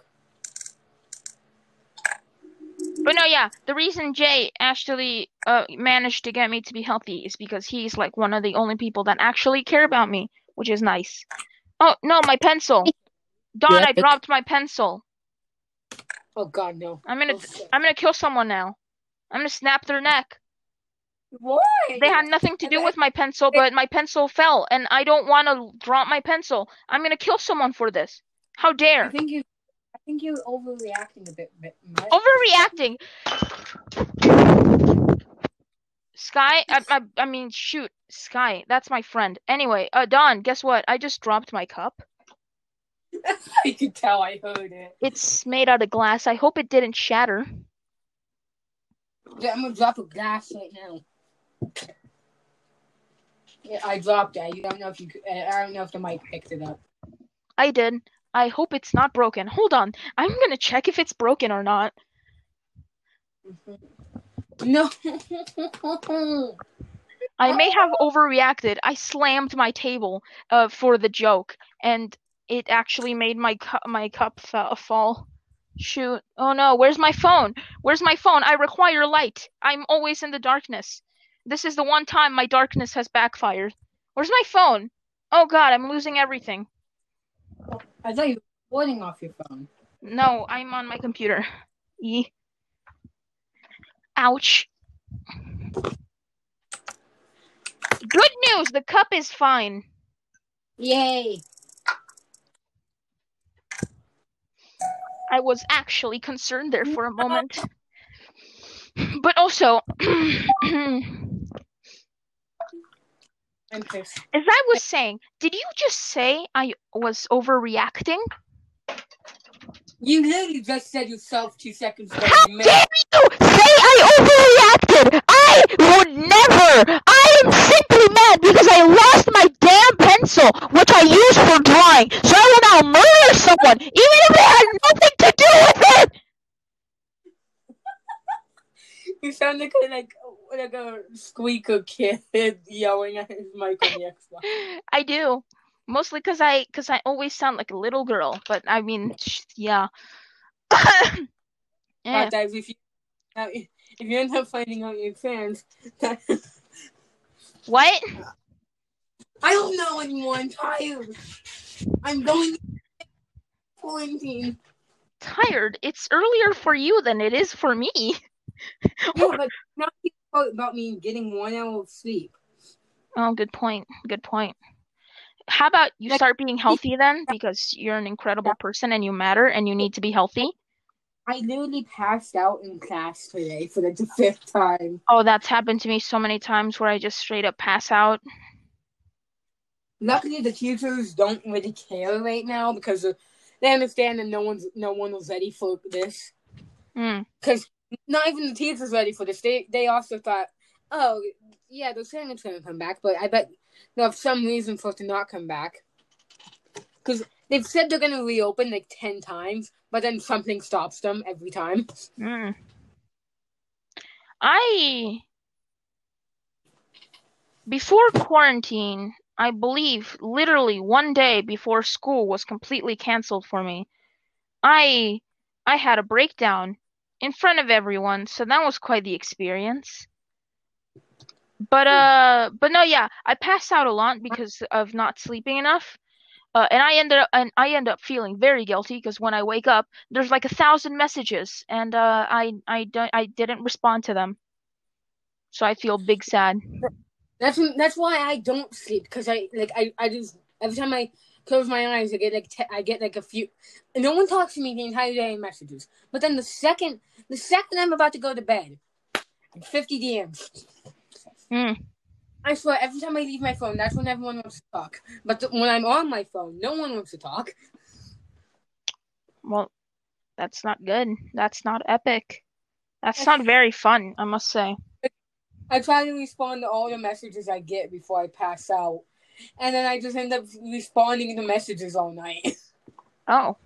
But no, yeah, the reason Jay actually uh managed to get me to be healthy is because he's like one of the only people that actually care about me, which is nice. Oh no, my pencil. Don, Yeah. I dropped my pencil. Oh God, no. I'm gonna Oh, shit. I'm gonna kill someone now. I'm gonna snap their neck. Why? They had nothing to do Okay. with my pencil, but my pencil fell, and I don't want to drop my pencil. I'm gonna kill someone for this. How I dare? think you. I think you're overreacting a bit. bit much. Overreacting. Sky, I, I, I mean, shoot, Sky, that's my friend. Anyway, uh, Don, guess what? I just dropped my cup. I could tell. I heard it. It's made out of glass. I hope it didn't shatter. Yeah, I'm gonna drop a glass right now. Yeah, I dropped it. You don't know if you. I don't know if the mic picked it up. I did. I hope it's not broken. Hold on. I'm gonna check if it's broken or not. No. I may have overreacted. I slammed my table uh, for the joke, and it actually made my cu- my cup fa- fall. Shoot. Oh no, where's my phone? Where's my phone? I require light. I'm always in the darkness. This is the one time my darkness has backfired. Where's my phone? Oh god, I'm losing everything. I thought you were recording off your phone. No, I'm on my computer. E. Ouch. Good news, the cup is fine. Yay. I was actually concerned there for a moment. But also, I'm pissed. as I was saying, did you just say I was overreacting? You literally just said yourself two seconds ago. How You dare you say I overreacted? I would never! I am simply mad because I lost my damn pencil, which I use for drawing, so I will now murder someone, even if it had nothing to do with it! You sound like a, like, like a squeaker kid yelling at his mic on the Xbox. I do. Mostly because I, cause I always sound like a little girl, but I mean, sh- yeah. Yeah. But guys, if you now, if you end up finding out your fans, that, What? I don't know anymore. I'm tired. I'm going to quarantine. Tired? It's earlier for you than it is for me. Yeah, but now you talk about me getting one hour of sleep. Oh, good point. Good point. How about you Like- start being healthy then? Because you're an incredible person and you matter and you need to be healthy. I literally passed out in class today for the fifth time. Oh, that's happened to me so many times where I just straight up pass out. Luckily, the teachers don't really care right now because uh, they understand that no one's no one was ready for this. Hmm. Because not even the teachers ready for this. They they also thought, oh yeah, they're saying it's gonna come back, but I bet they have some reason for it to not come back. Because they've said they're gonna reopen like ten times, but then something stops them every time. Hmm. I before quarantine, I believe literally one day before school was completely canceled for me, I I had a breakdown in front of everyone, so that was quite the experience. But uh, but no, yeah, I passed out a lot because of not sleeping enough. Uh, and I ended up and I end up feeling very guilty because when I wake up, there's like a thousand messages, and uh, I I don't I didn't respond to them, so I feel big sad. That's that's why I don't sleep, because I like I, I just every time I close my eyes, I get like te- I get like a few. And no one talks to me the entire day in messages. But then the second the second I'm about to go to bed, fifty D Ms. Mm. I swear, every time I leave my phone, that's when everyone wants to talk. But th- when I'm on my phone, no one wants to talk. Well, that's not good. That's not epic. That's not very fun, I must say. I try to respond to all the messages I get before I pass out. And then I just end up responding to messages all night. Oh.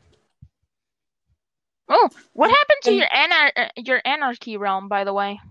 Oh, what happened to your anar- uh, your Anarchy realm, by the way?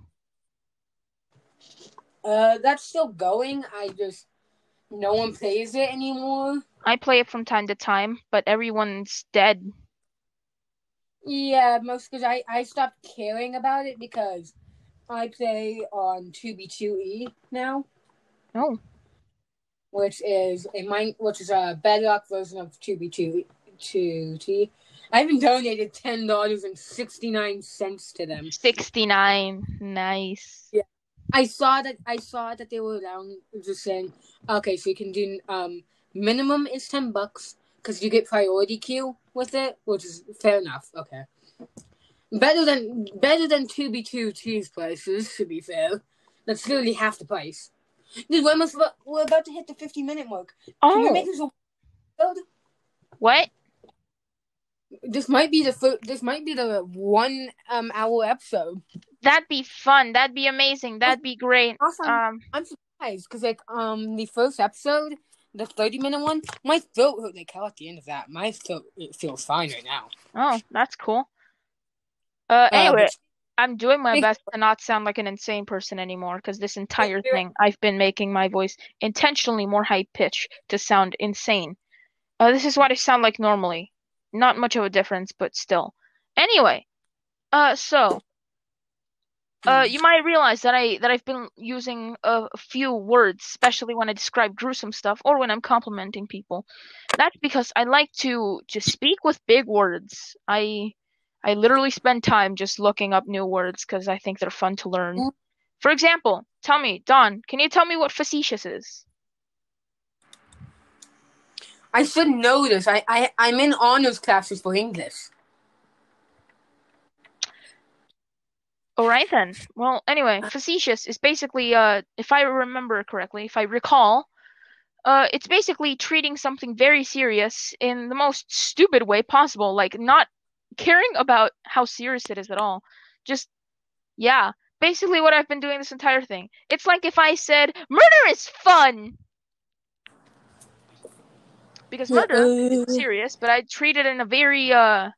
Uh, that's still going. I just... No one plays it anymore. I play it from time to time, but everyone's dead. Yeah, most because I, I stopped caring about it because I play on two B two E now. Oh. Which is a mine, which is a Bedrock version of two B two T. I even donated ten dollars and sixty nine cents to them. Sixty-nine. Nice. Yeah. I saw that. I saw that they were down just saying, okay, so you can do um minimum is ten bucks because you get priority queue with it, which is fair enough. Okay, better than better than two B two T's prices. To be fair, that's literally half the price. Dude, we're almost about, we're about to hit the fifty minute mark. Oh. Can we make this a What? This might be the fir- this might be the one um hour episode. That'd be fun. That'd be amazing. That'd be great. Awesome. Um. I'm surprised because like um the first episode, the thirty minute one, my throat hurt like hell at the end of that. My throat it feels fine right now. Oh, that's cool. Uh, Uh, anyway, but I'm doing my Thank- best to not sound like an insane person anymore because this entire you're- thing I've been making my voice intentionally more high pitched to sound insane. Uh, this is what I sound like normally. Not much of a difference, but still. Anyway, uh, so uh, you might realize that I that I've been using a few words, especially when I describe gruesome stuff or when I'm complimenting people. That's because I like to just speak with big words. I I literally spend time just looking up new words because I think they're fun to learn. Mm. For example, tell me, Don, can you tell me what facetious is? I should know this. I, I I'm in honors classes for English. All right then. Well, anyway, facetious is basically, uh, if I remember correctly, if I recall, uh, it's basically treating something very serious in the most stupid way possible, like not caring about how serious it is at all. Just, yeah, basically what I've been doing this entire thing. It's like if I said, murder is fun! Because murder is Uh, serious, but I treat it in a very, uh,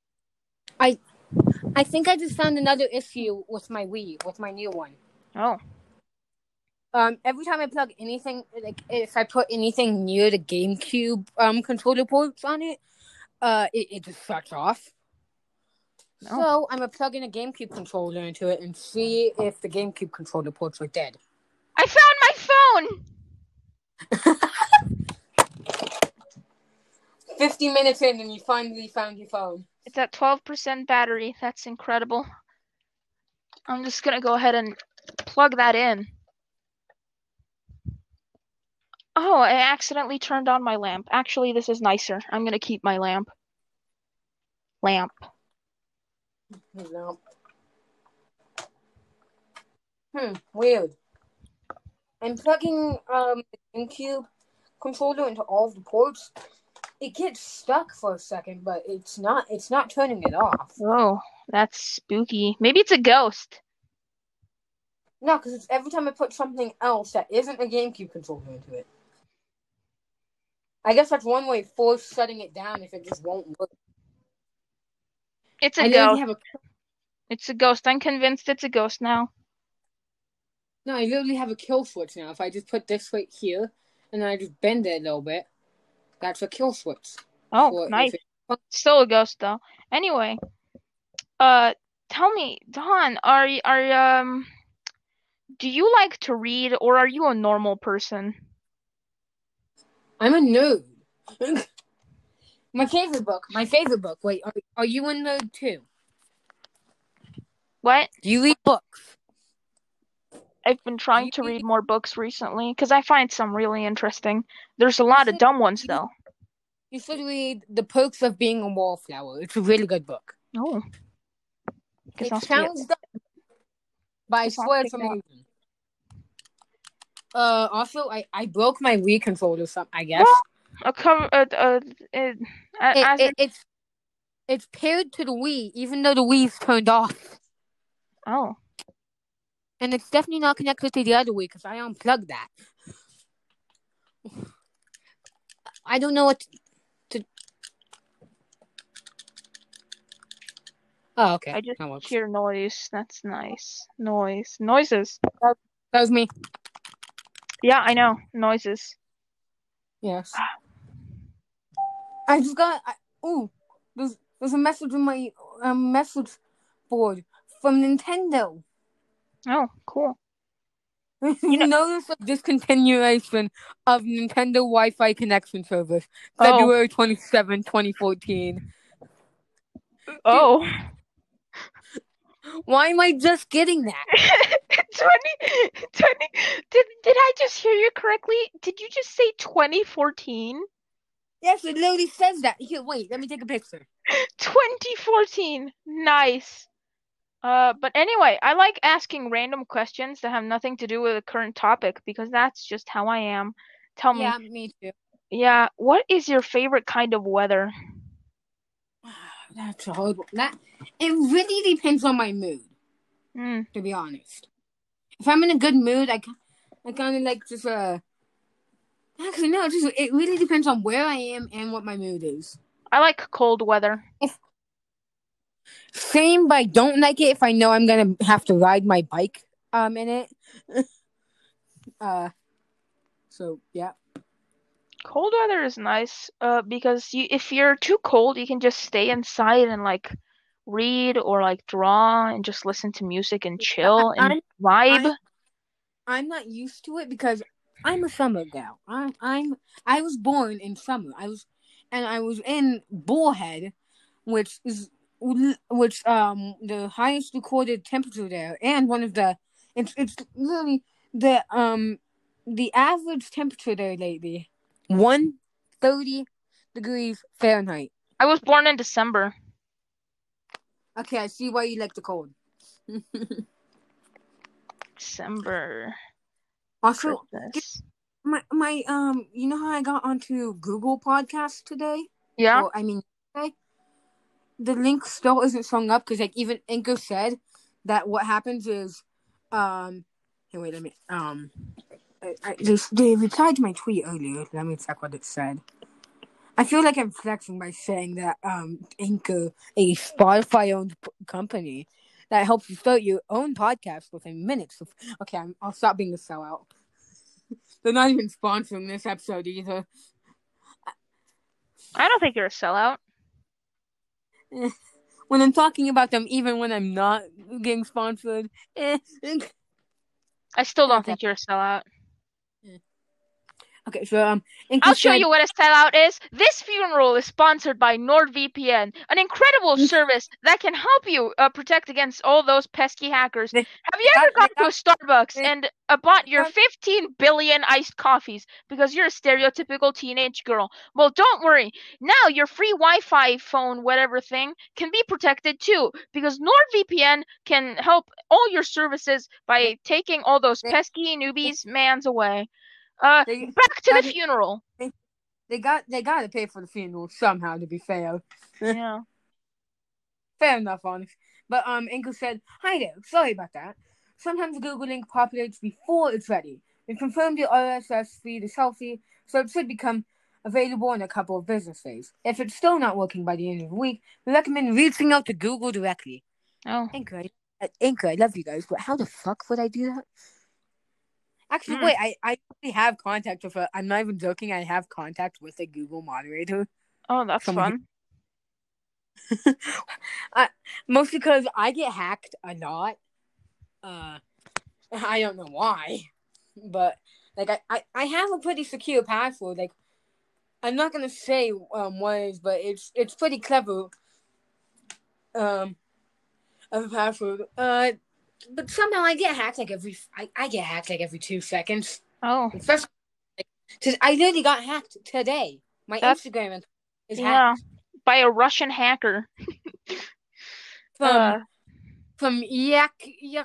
I think I just found another issue with my Wii, with my new one. oh, Um, every time I plug anything, like if I put anything near the GameCube um controller ports on it, uh, it, it just shuts off. No. So I'm gonna plug in a GameCube controller into it and see if the GameCube controller ports are dead. I found my phone! Fifty minutes in, and you finally found your phone. It's at twelve percent battery. That's incredible. I'm just gonna go ahead and plug that in. Oh, I accidentally turned on my lamp. Actually, this is nicer. I'm gonna keep my lamp. Lamp. No. Hmm, weird. I'm plugging um the GameCube controller into all of the ports. It gets stuck for a second, but it's not it's not turning it off. Oh, that's spooky. Maybe it's a ghost. No, because it's every time I put something else that isn't a GameCube controller into it. I guess that's one way for shutting it down if it just won't work. It's a I ghost. literally have a It's a ghost. I'm convinced it's a ghost now. no, I literally have a kill switch now. If I just put this right here and then I just bend it a little bit, that's a kill switch. Oh, for if nice. it- Still a ghost though. Anyway, uh, tell me, Don, are y- are um, do you like to read or are you a normal person? I'm a nerd. My favorite book. My favorite book. Wait, are, are you a nerd too? What? Do you read books? I've been trying You- to read more books recently because I find some really interesting. There's a lot of should- dumb ones you- though. You should read The Perks of Being a Wallflower. It's a really good book. Oh. Que It sounds sounds dumb, but I It sounds swear it's pretty dumb. amazing. Uh, also, I, I broke my Wii controller. Some I guess a cover. Uh, uh, uh, as it, in, it, it's it's paired to the Wii, even though the Wii's turned off, oh, and it's definitely not connected to the other Wii because I unplugged that. I don't know what to. Oh, okay. I just That works. hear noise. That's nice. Noise. Noises. That was me. Yeah, I know. Noises. Yes. I just got. I, ooh, there's there's a message in my um, message board from Nintendo. Oh, cool. You know- notice the discontinuation of Nintendo Wi-Fi connection service, Oh. February twenty-seventh, twenty fourteen. Oh. Why am I just getting that? twenty, twenty, did, did I just hear you correctly? Did you just say twenty fourteen? Yes, it literally says that. Here, wait, let me take a picture. twenty fourteen. Nice. Uh, but anyway, I like asking random questions that have nothing to do with the current topic because that's just how I am. Tell me, Yeah, me too. yeah, what is your favorite kind of weather? That's a hard one. That it really depends on my mood, Hmm. to be honest. If I'm in a good mood, I, ca- I kind of like just uh. Actually, no. Just it really depends on where I am and what my mood is. I like cold weather. If, same, but I don't like it if I know I'm gonna have to ride my bike um in it. uh. So yeah. Cold weather is nice, uh, because you if you're too cold, you can just stay inside and like read or like draw and just listen to music and chill I, and vibe. I, I'm not used to it because I'm a summer gal. I'm I'm I was born in summer. I was, and I was in Bullhead, which is which um the highest recorded temperature there, and one of the it's it's literally the um the average temperature there lately one thirty degrees Fahrenheit. I was born in December. Okay, I see why you like the cold. December. Also, Christmas. my my um, you know how I got onto Google Podcasts today? Yeah. Well, I mean, today, the link still isn't showing up because like even Anchor said that what happens is, um, hey wait, let me um, I, I, they they replied to my tweet earlier. Let me check what it said. I feel like I'm flexing by saying that um, Anchor, a Spotify-owned p- company that helps you start your own podcast within minutes. Of, okay, I'm, I'll stop being a sellout. They're not even sponsoring this episode either. I don't think you're a sellout. When I'm talking about them, even when I'm not getting sponsored, eh, I still don't okay. think you're a sellout. Okay, so um, Anchor I'll show said, you what a sellout is. This funeral is sponsored by NordVPN, an incredible service that can help you uh, protect against all those pesky hackers. They, Have you got, ever gone got, to a Starbucks they, and uh, bought your got, fifteen billion iced coffees because you're a stereotypical teenage girl? Well, don't worry. Now your free Wi-Fi phone, whatever thing, can be protected too because NordVPN can help all your services by they, taking all those they, pesky newbies' mans away. Uh, they, back to got the it. funeral. They, they got they got to pay for the funeral somehow. To be fair, Yeah. fair enough, honest. But um, Anchor said, "Hi there. Sorry about that. Sometimes the Google link populates before it's ready. We've confirmed the R S S feed is healthy, so it should become available in a couple of business days. If it's still not working by the end of the week, we recommend reaching out to Google directly." Oh. Anchor, I, Anchor, I love you guys, but how the fuck would I do that? Actually, Mm. wait, I, I actually have contact with a, I'm not even joking, I have contact with a Google moderator. Oh, that's Someone fun. I, mostly because I get hacked a lot. Uh, I don't know why, but like I, I, I have a pretty secure password. Like I'm not gonna say um what it is, but it's it's pretty clever. Um, of a password. Uh, but somehow I get hacked like every I, I get hacked like every two seconds. Oh. Especially, like, I literally got hacked today. My That's, Instagram is yeah, hacked by a Russian hacker. from uh, from Yak Yak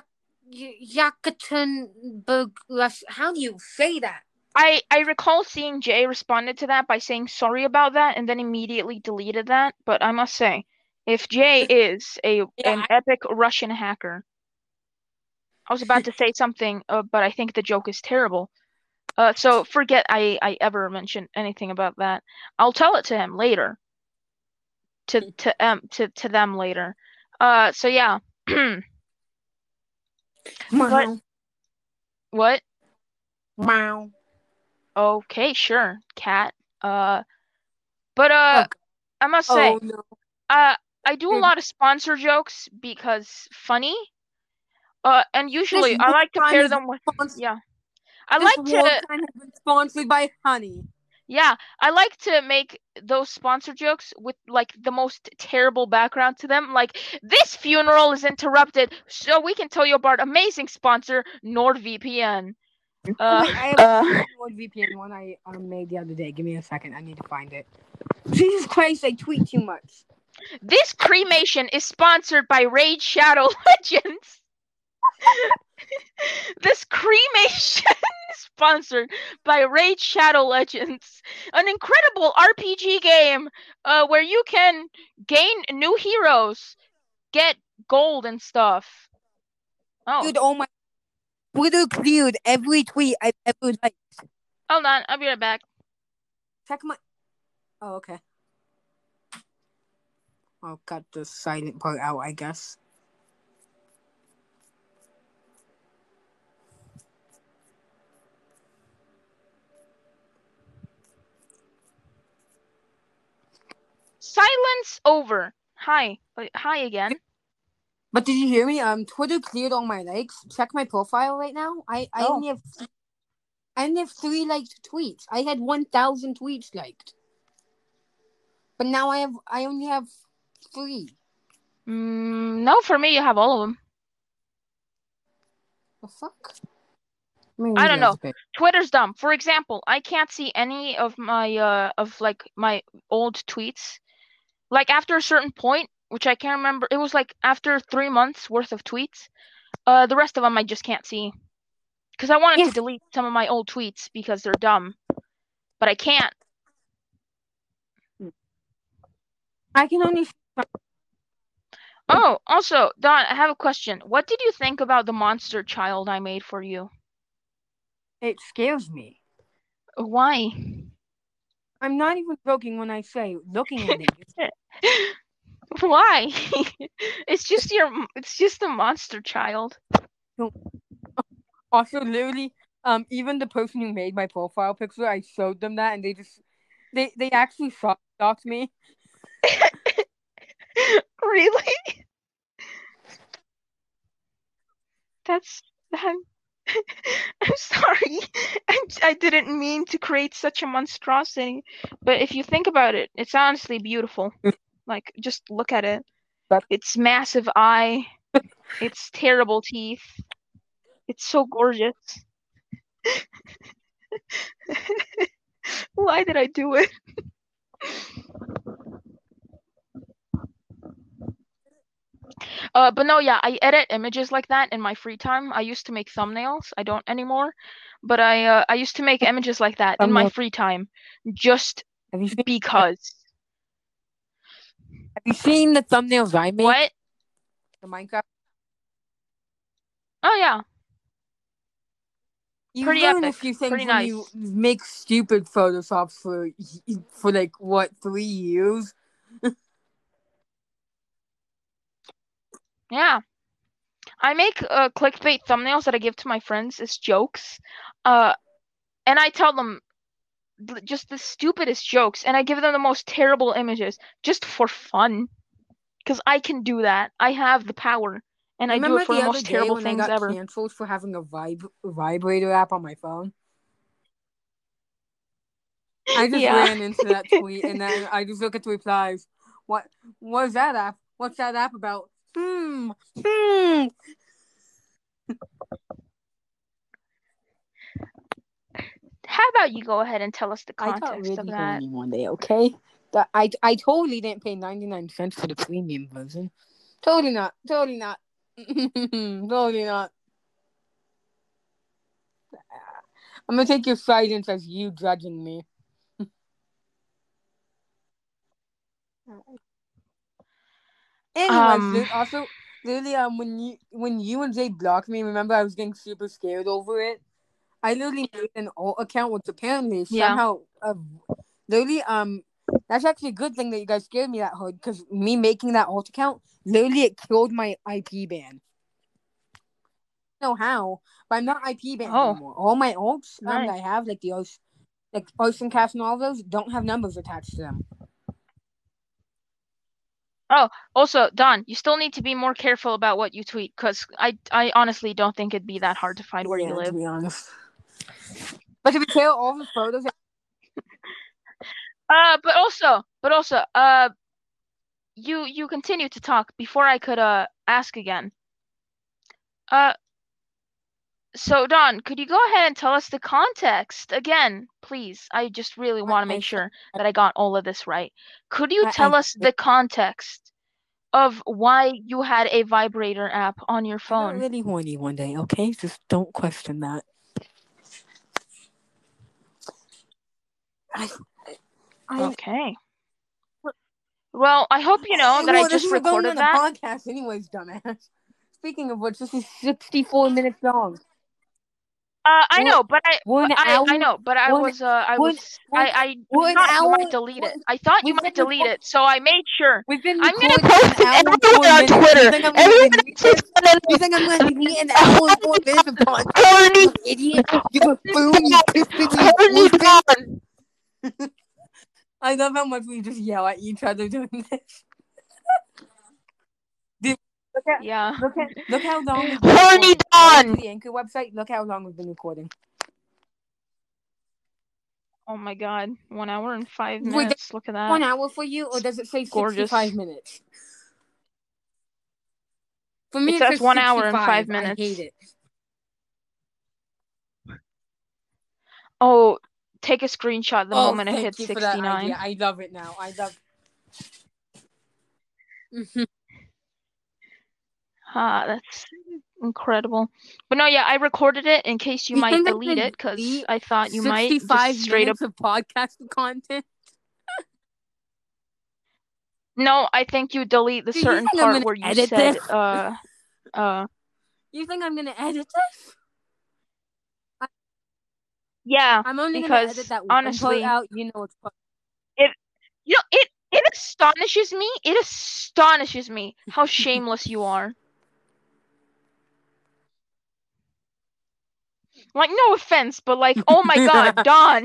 Yekaterinburg. How do you say that? I I recall seeing Jay responded to that by saying sorry about that and then immediately deleted that. But I must say, if Jay is a Yeah, an I, epic Russian hacker, I was about to say something, uh, but I think the joke is terrible. Uh, so forget I I ever mentioned anything about that. I'll tell it to him later. To to um to to them later. Uh, so yeah. What? Wow. What? Wow. Okay, sure, cat. Uh, but uh, Oh, I must say, oh no. uh, I do a lot of sponsor jokes because funny. Uh, and This usually I war like to time pair has them with, been sponsored. yeah. I This like war to, time has been sponsored by Honey. yeah, I like to make those sponsor jokes with like the most terrible background to them. Like, this funeral is interrupted, so we can tell you about amazing sponsor NordVPN. Oh, Uh, wait, I have uh, a NordVPN one I um, made the other day. Give me a second. I need to find it. Jesus Christ, I tweet too much. This cremation is sponsored by Raid Shadow Legends. This cremation is sponsored by Raid Shadow Legends, an incredible R P G game uh, where you can gain new heroes, get gold and stuff. Oh, Dude, oh my. Twitter cleared every tweet I've ever liked. Hold on, I'll be right back. Check my. Oh, okay. I'll cut the silent part out, I guess. Silence over. Hi. Wait, hi again. But did you hear me? Um, Twitter cleared all my likes. Check my profile right now. I, I Oh. only have I only have three liked tweets. I had one thousand tweets liked, but now I have I only have three. Mm, no, for me, you have all of them. The fuck? I, mean, I don't know. Twitter's dumb. For example, I can't see any of my uh of like my old tweets. Like after a certain point, which I can't remember, it was like after three months worth of tweets. Uh, the rest of them I just can't see. Because I wanted Yes. to delete some of my old tweets because they're dumb, but I can't. I can only. Oh, also, Don, I have a question. What did you think about the monster child I made for you? It scares me. Why? I'm not even joking when I say looking at it. Why? It's just your. It's just a monster child. Also, literally, um, even the person who made my profile picture, I showed them that, and they just, they, they actually shock- shocked me. Really? That's that. I'm sorry. I, I didn't mean to create such a monstrosity. But if you think about it, it's honestly beautiful. Like, just look at it. But- Its massive eye. Its terrible teeth. It's so gorgeous. Why did I do it? Uh, but no, yeah, I edit images like that in my free time. I used to make thumbnails. I don't anymore, but I uh, I used to make images like that in my Thumbnail. free time, just Have you seen, because. have you seen the thumbnails I make? What? The Minecraft. Oh yeah, You Pretty learn a epic. few things Pretty when nice. you make stupid photoshops for for like what three years. Yeah. I make uh, clickbait thumbnails that I give to my friends as jokes, uh, and I tell them th- just the stupidest jokes, and I give them the most terrible images just for fun, because I can do that. I have the power, and I do Remember it for the the other most day terrible when I things got ever. canceled for having a vib- vibrator app on my phone? I just Yeah. ran into that tweet and then I just look at the replies. What? What is that app? What's that app about? Hmm. Hmm. How about you go ahead and tell us the I got context really of that? horny one day. Okay. That I I totally didn't pay ninety nine cents for the premium version. Totally not. Totally not. Totally not. I'm gonna take your silence as you judging me. Anyways, Um, li- also literally, um, when you when you and Jay blocked me, remember I was getting super scared over it. I literally made an alt account, which apparently Yeah. somehow, uh, literally, um, that's actually a good thing that you guys scared me that hard because me making that alt account, literally, it killed my I P ban. I don't know how, but I'm not I P banned Oh. anymore. All my alts um Nice. that I have, like the Ocean, like Ocean Cast and all those, don't have numbers attached to them. Oh, also, Don, you still need to be more careful about what you tweet, because I, I honestly don't think it'd be that hard to find where yeah, you live. to be honest. But to be fair, all the photos. Uh, but also, but also, uh, you you continue to talk before I could uh ask again. Uh, so Don, could you go ahead and tell us the context again, please? I just really want to I- make sure that I got all of this right. Could you I- tell I- us the context of why you had a vibrator app on your I got phone? really horny one day. Okay, just don't question that. I, I, Okay. Well, I hope you know that I well, this just is going recorded on the that. podcast, anyways, dumbass. Speaking of which, this is sixty-four minutes long. Uh, I We're- know, but I, we're an but I, I hour- know, but I we're an- was, uh, I we're- was, we're- I, I we're an thought you hour- might delete we're- it. I thought you we've might been delete record- it, so I made sure. We've been I'm gonna recording post an it hour and everywhere four on minutes. Twitter. You think I'm gonna Everyone delete just this? wanna You think I'm gonna delete an hour and four minutes of podcast? Horny, You idiot! You buffoon! You pissed me! horny Wolfie. Dawn. I love how much we just yell at each other doing this. Dude, look at Yeah. look at look how long we've been Horny recording. I went Dawn. to the Anchor website. Look how long we've been recording. Oh my god, one hour and five Wait, minutes. Look at that. One hour for you, or does it say Gorgeous. sixty-five minutes? For me, It it, says says one hour and sixty-five. five minutes. I hate it. Oh, take a screenshot the oh, moment it thank hits you for that sixty-nine. idea. I love it now. I love. Mhm. Ah, that's incredible. But no, yeah, I recorded it in case you You might think I'm delete gonna it because delete I thought you might sixty-five just straight up. minutes of podcast content. No, I think you delete the Do you certain think I'm part gonna where you edit said, this? uh, uh, You think I'm gonna edit this? yeah, I'm only because gonna edit that one honestly, part out. You know it's fun. you know, it it astonishes me. It astonishes me how shameless you are. Like, no offense, but like, oh my god, Don,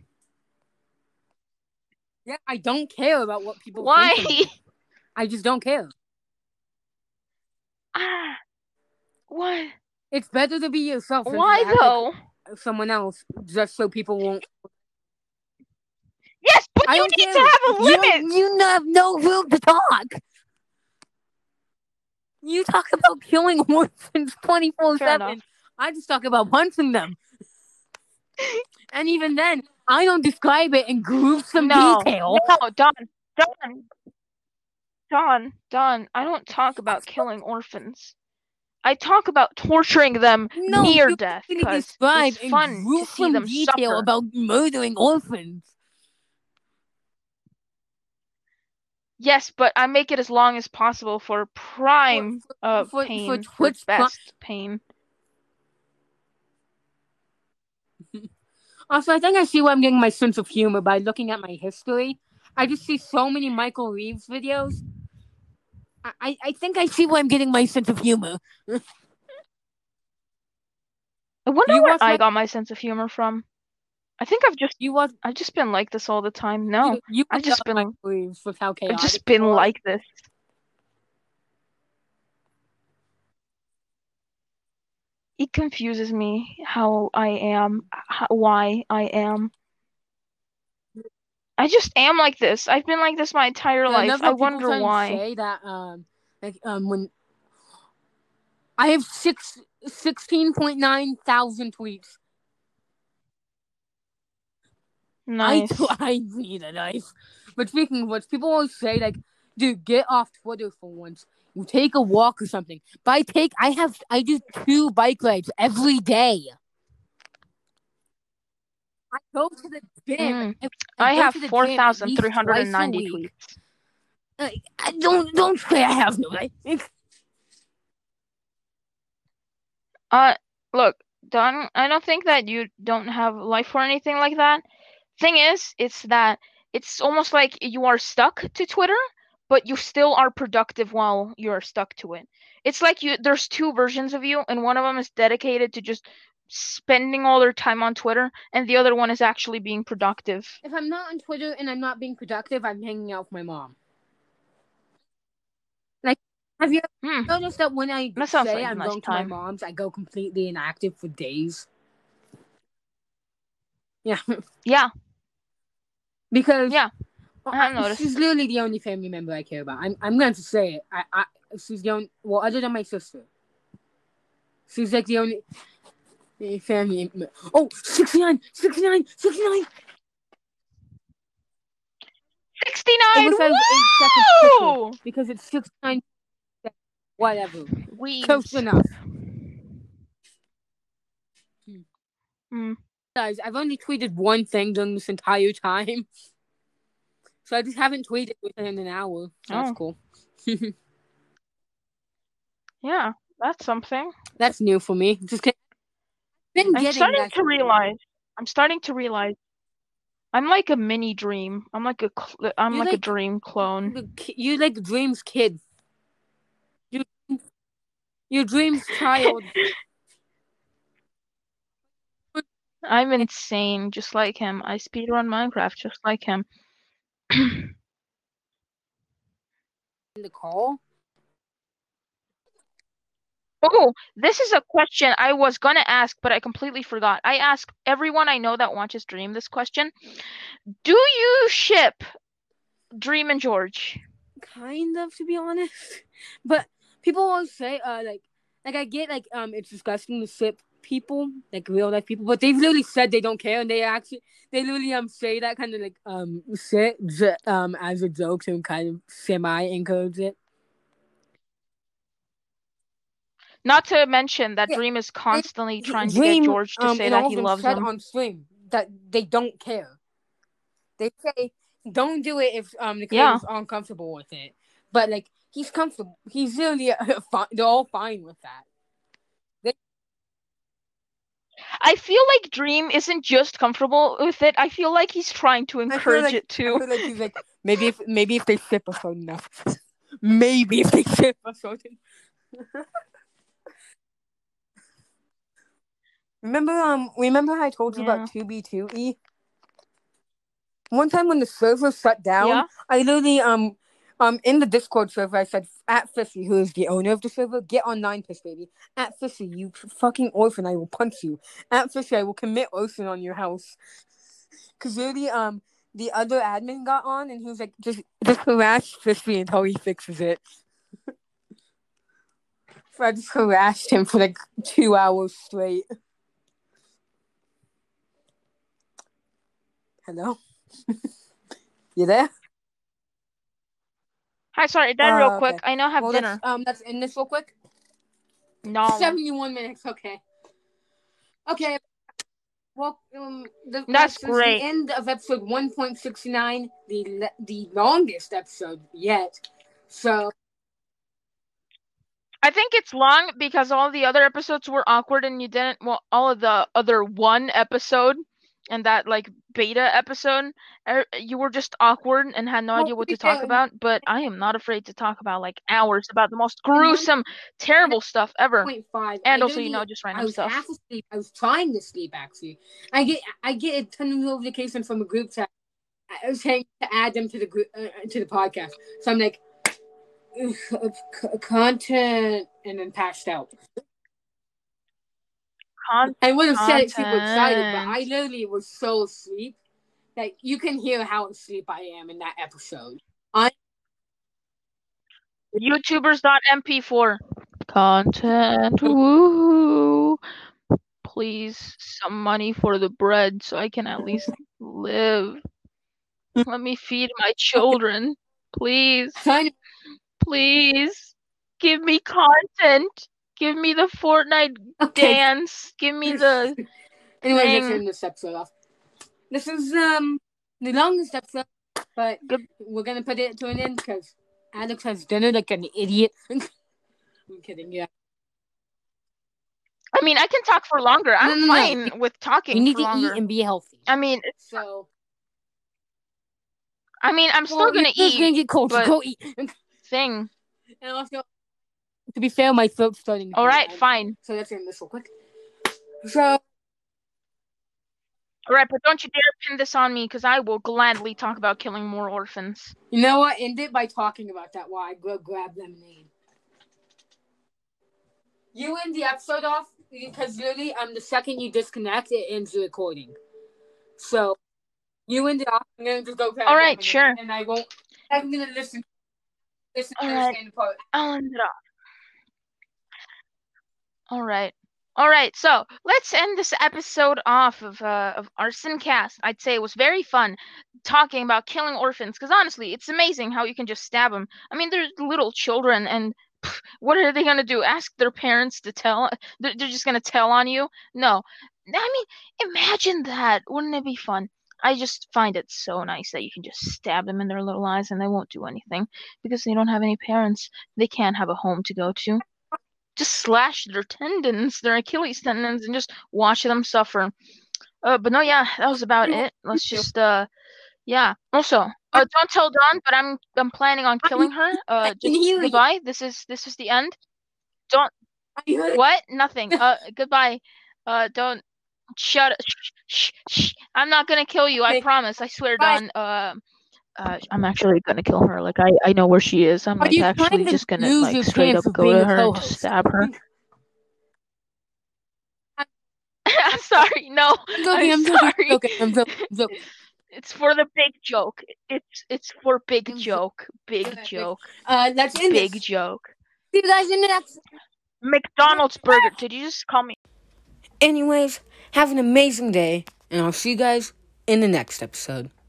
Yeah, I don't care about what people why? think of me. I just don't care. Ah, what? It's better to be yourself than Why to act though? like someone else just so people won't. Yes, but I you don't need care. to have a You, limit. you have no room to talk. You talk about killing orphans twenty-four Fair seven. enough. I just talk about punching them. And even then, I don't describe it in gruesome No, detail. no, Don, Don, Don, Don. I don't talk about killing orphans. I talk about torturing them No, near you death can because describe it's in fun to see gruesome them detail suffer. about murdering orphans. Yes, but I make it as long as possible for prime For- uh for- for pain, for, Twitch pri- best pain. Also, I think I see where I'm getting my sense of humor by looking at my history. I just see so many Michael Reeves videos. I, I, I think I see where I'm getting my sense of humor. I wonder You where watch I my- got my sense of humor from. I think I've just You watch. I've just been like this all the time. No, you, you I've just love been Michael Reeves with how chaotic. I've just he been was. like this. It confuses me how I am, how, why I am. I just am like this. I've been like this my entire Yeah, life. that's I what people wonder try and why. Say that um like um when I have six sixteen point nine thousand tweets. Nice. I I need a knife. But speaking of which, people always say like, dude, get off Twitter for once. You take a walk or something. But I take I have I do two bike rides every day. I go to the gym. Mm. I, I go have to the four gym at thousand least three hundred and ninety twice a week. tweets. Like, I don't don't say I have no life. Uh, look, Don, I don't think that you don't have life or anything like that. Thing is, it's that it's almost like you are stuck to Twitter, but you still are productive while you're stuck to it. It's like you there's two versions of you, and one of them is dedicated to just spending all their time on Twitter, and the other one is actually being productive. If I'm not on Twitter and I'm not being productive, I'm hanging out with my mom. Like, have you Hmm. noticed that when I That sounds say like a I'm nice going time. to my mom's, I go completely inactive for days? Yeah. Yeah, Because yeah. well, I have I- noticed. she's literally the only family member I care about. I'm I'm going to say it. I, I she's the only well, other than my sister. She's like the only eh, family. mem- Oh, sixty-nine, sixty-nine, sixty-nine. sixty-nine. It was like eight seconds quicker Woo! because it's sixty-nine. Whatever. We. Close enough. Hmm. Guys, I've only tweeted one thing during this entire time. So I just haven't tweeted within an hour. So that's Oh. cool. Yeah, that's something. That's new for me. Just kidding. been I'm getting starting that. to realize. I'm starting to realize. I'm like a mini Dream. I'm like a. Cl- I'm You're like a like Dream clone. the ki- you like Dream's kid. You your Dream's child. I'm insane, just like him. I speedrun Minecraft just like him. In the call. Oh, this is a question I was gonna ask, but I completely forgot. I ask everyone I know that watches Dream this question. Do you ship Dream and George? Kind of, to be honest. But people always say, uh, like, like I get, like, um, it's disgusting to ship people, like real life people, but they've literally said they don't care, and they actually, they literally um say that kind of like um shit, j- um, as a joke to kind of semi encourage it. Not to mention that Yeah, Dream is constantly and trying to get Dream, George to um, say and that all he of them loves said him. on stream that they don't care. They say don't do it if um the Yeah. creators aren't comfortable with it, but like he's comfortable. He's really uh, fi- they're all fine with that. I feel like Dream isn't just comfortable with it. I feel like he's trying to I feel encourage like it I too. feel like he's like maybe if maybe if they ship us hard enough, maybe if they ship us hard enough. Remember um remember how I told you Yeah. about two B two E? One time when the server shut down, Yeah. I literally um um in the Discord server I said at Fishy, who is the owner of the server, get on Nine Piss, baby. At Fishy, you fucking orphan, I will punch you. At Fishy, I will commit arson on your house. Cause literally um the other admin got on and he was like, just just harass Fishy until he fixes it. So I just harassed him for like two hours straight. Hello? You there? Hi, sorry, Dad, Uh, real okay. quick. I now have Well, dinner. let's um let's end this real quick. No. Seventy-one minutes. Okay. Okay. Well, um, the, That's this great. is the end of episode one point six nine, the le- the longest episode yet. So I think it's long because all the other episodes were awkward and you didn't, well, all of the other one episode and that like beta episode, er, you were just awkward and had no well, idea what to to be fair, talk about. But I am not afraid to talk about like hours about the most in one gruesome, terrible stuff ever. point five, And I also, you know, literally- just I random was stuff. half asleep. I was trying to sleep actually. I get I get a ton of notifications from a group chat. I was saying to add them to the group uh, to the podcast. So I'm like, "Ugh, c- content, and then passed out. Con- I would have said it super excited, but content. I literally was so asleep. Like you can hear how asleep I am in that episode. I YouTubers dot M P four. Content. Woo. Please, some money for the bread so I can at least live. Let me feed my children. Please. trying to Please. Give me content. Give me the Fortnite okay. dance. Give me the Anyways, let's thing. end this episode off. This is um the longest episode, but Good. we're gonna put it to an end because Alex has dinner like an idiot. I'm kidding, yeah. I mean, I can talk for longer. I'm No, no, no. fine with You talking need for to longer. eat and be healthy. I mean, So I mean, I'm still well, gonna it's eat. gonna get cold. So but- go eat. Thing. And also, to be fair, my throat's starting. to All hurt. right, I'm- fine. So let's end this real quick. So All right, but don't you dare pin this on me, because I will gladly talk about killing more orphans. you know what? End it by talking about that while I go grab lemonade. You end the episode off because literally, um, the second you disconnect, it ends the recording. So you end it off, and then just go grab All right, lemonade, sure. and I won't. I'm gonna listen. Listen to All the right. understand the part. I'll end it off. All right. All right, so let's end this episode off of uh, of Arson Cast. I'd say it was very fun talking about killing orphans, because honestly, it's amazing how you can just stab them. I mean, they're little children, and pff, what are they gonna do? Ask their parents to tell? They're, they're just gonna tell on you? No. I mean, imagine that. Wouldn't it be fun? I just find it so nice that you can just stab them in their little eyes and they won't do anything because they don't have any parents. They can't have a home to go to. just slash their tendons, their Achilles tendons, and just watch them suffer. Uh, but no, yeah, that was about it. Let's just, uh, yeah. Also, uh, don't tell Dawn, but I'm I'm planning on killing her. Uh, can just hear you. goodbye. This is this is the end. Don't what? Nothing. Uh, goodbye. Uh, don't shut. Up. Shh, shh, shh. I'm not gonna kill you. I Okay. promise. I swear, Bye. Dawn. Uh, uh, I'm actually gonna kill her. Like I I know where she is. I'm Are like you actually trying to just gonna lose like your straight chance up of go being to a her and co-host? just stab her. I'm sorry. No, I'm joking. I'm I'm joking. sorry. I'm joking. I'm joking. I'm joking. It's for the big joke. It's it's for big I'm jo- joke. Big Okay. joke. Uh, let's end Big this. joke. See you guys in the next. McDonald's burger. Did you just call me? Anyways, have an amazing day, and I'll see you guys in the next episode.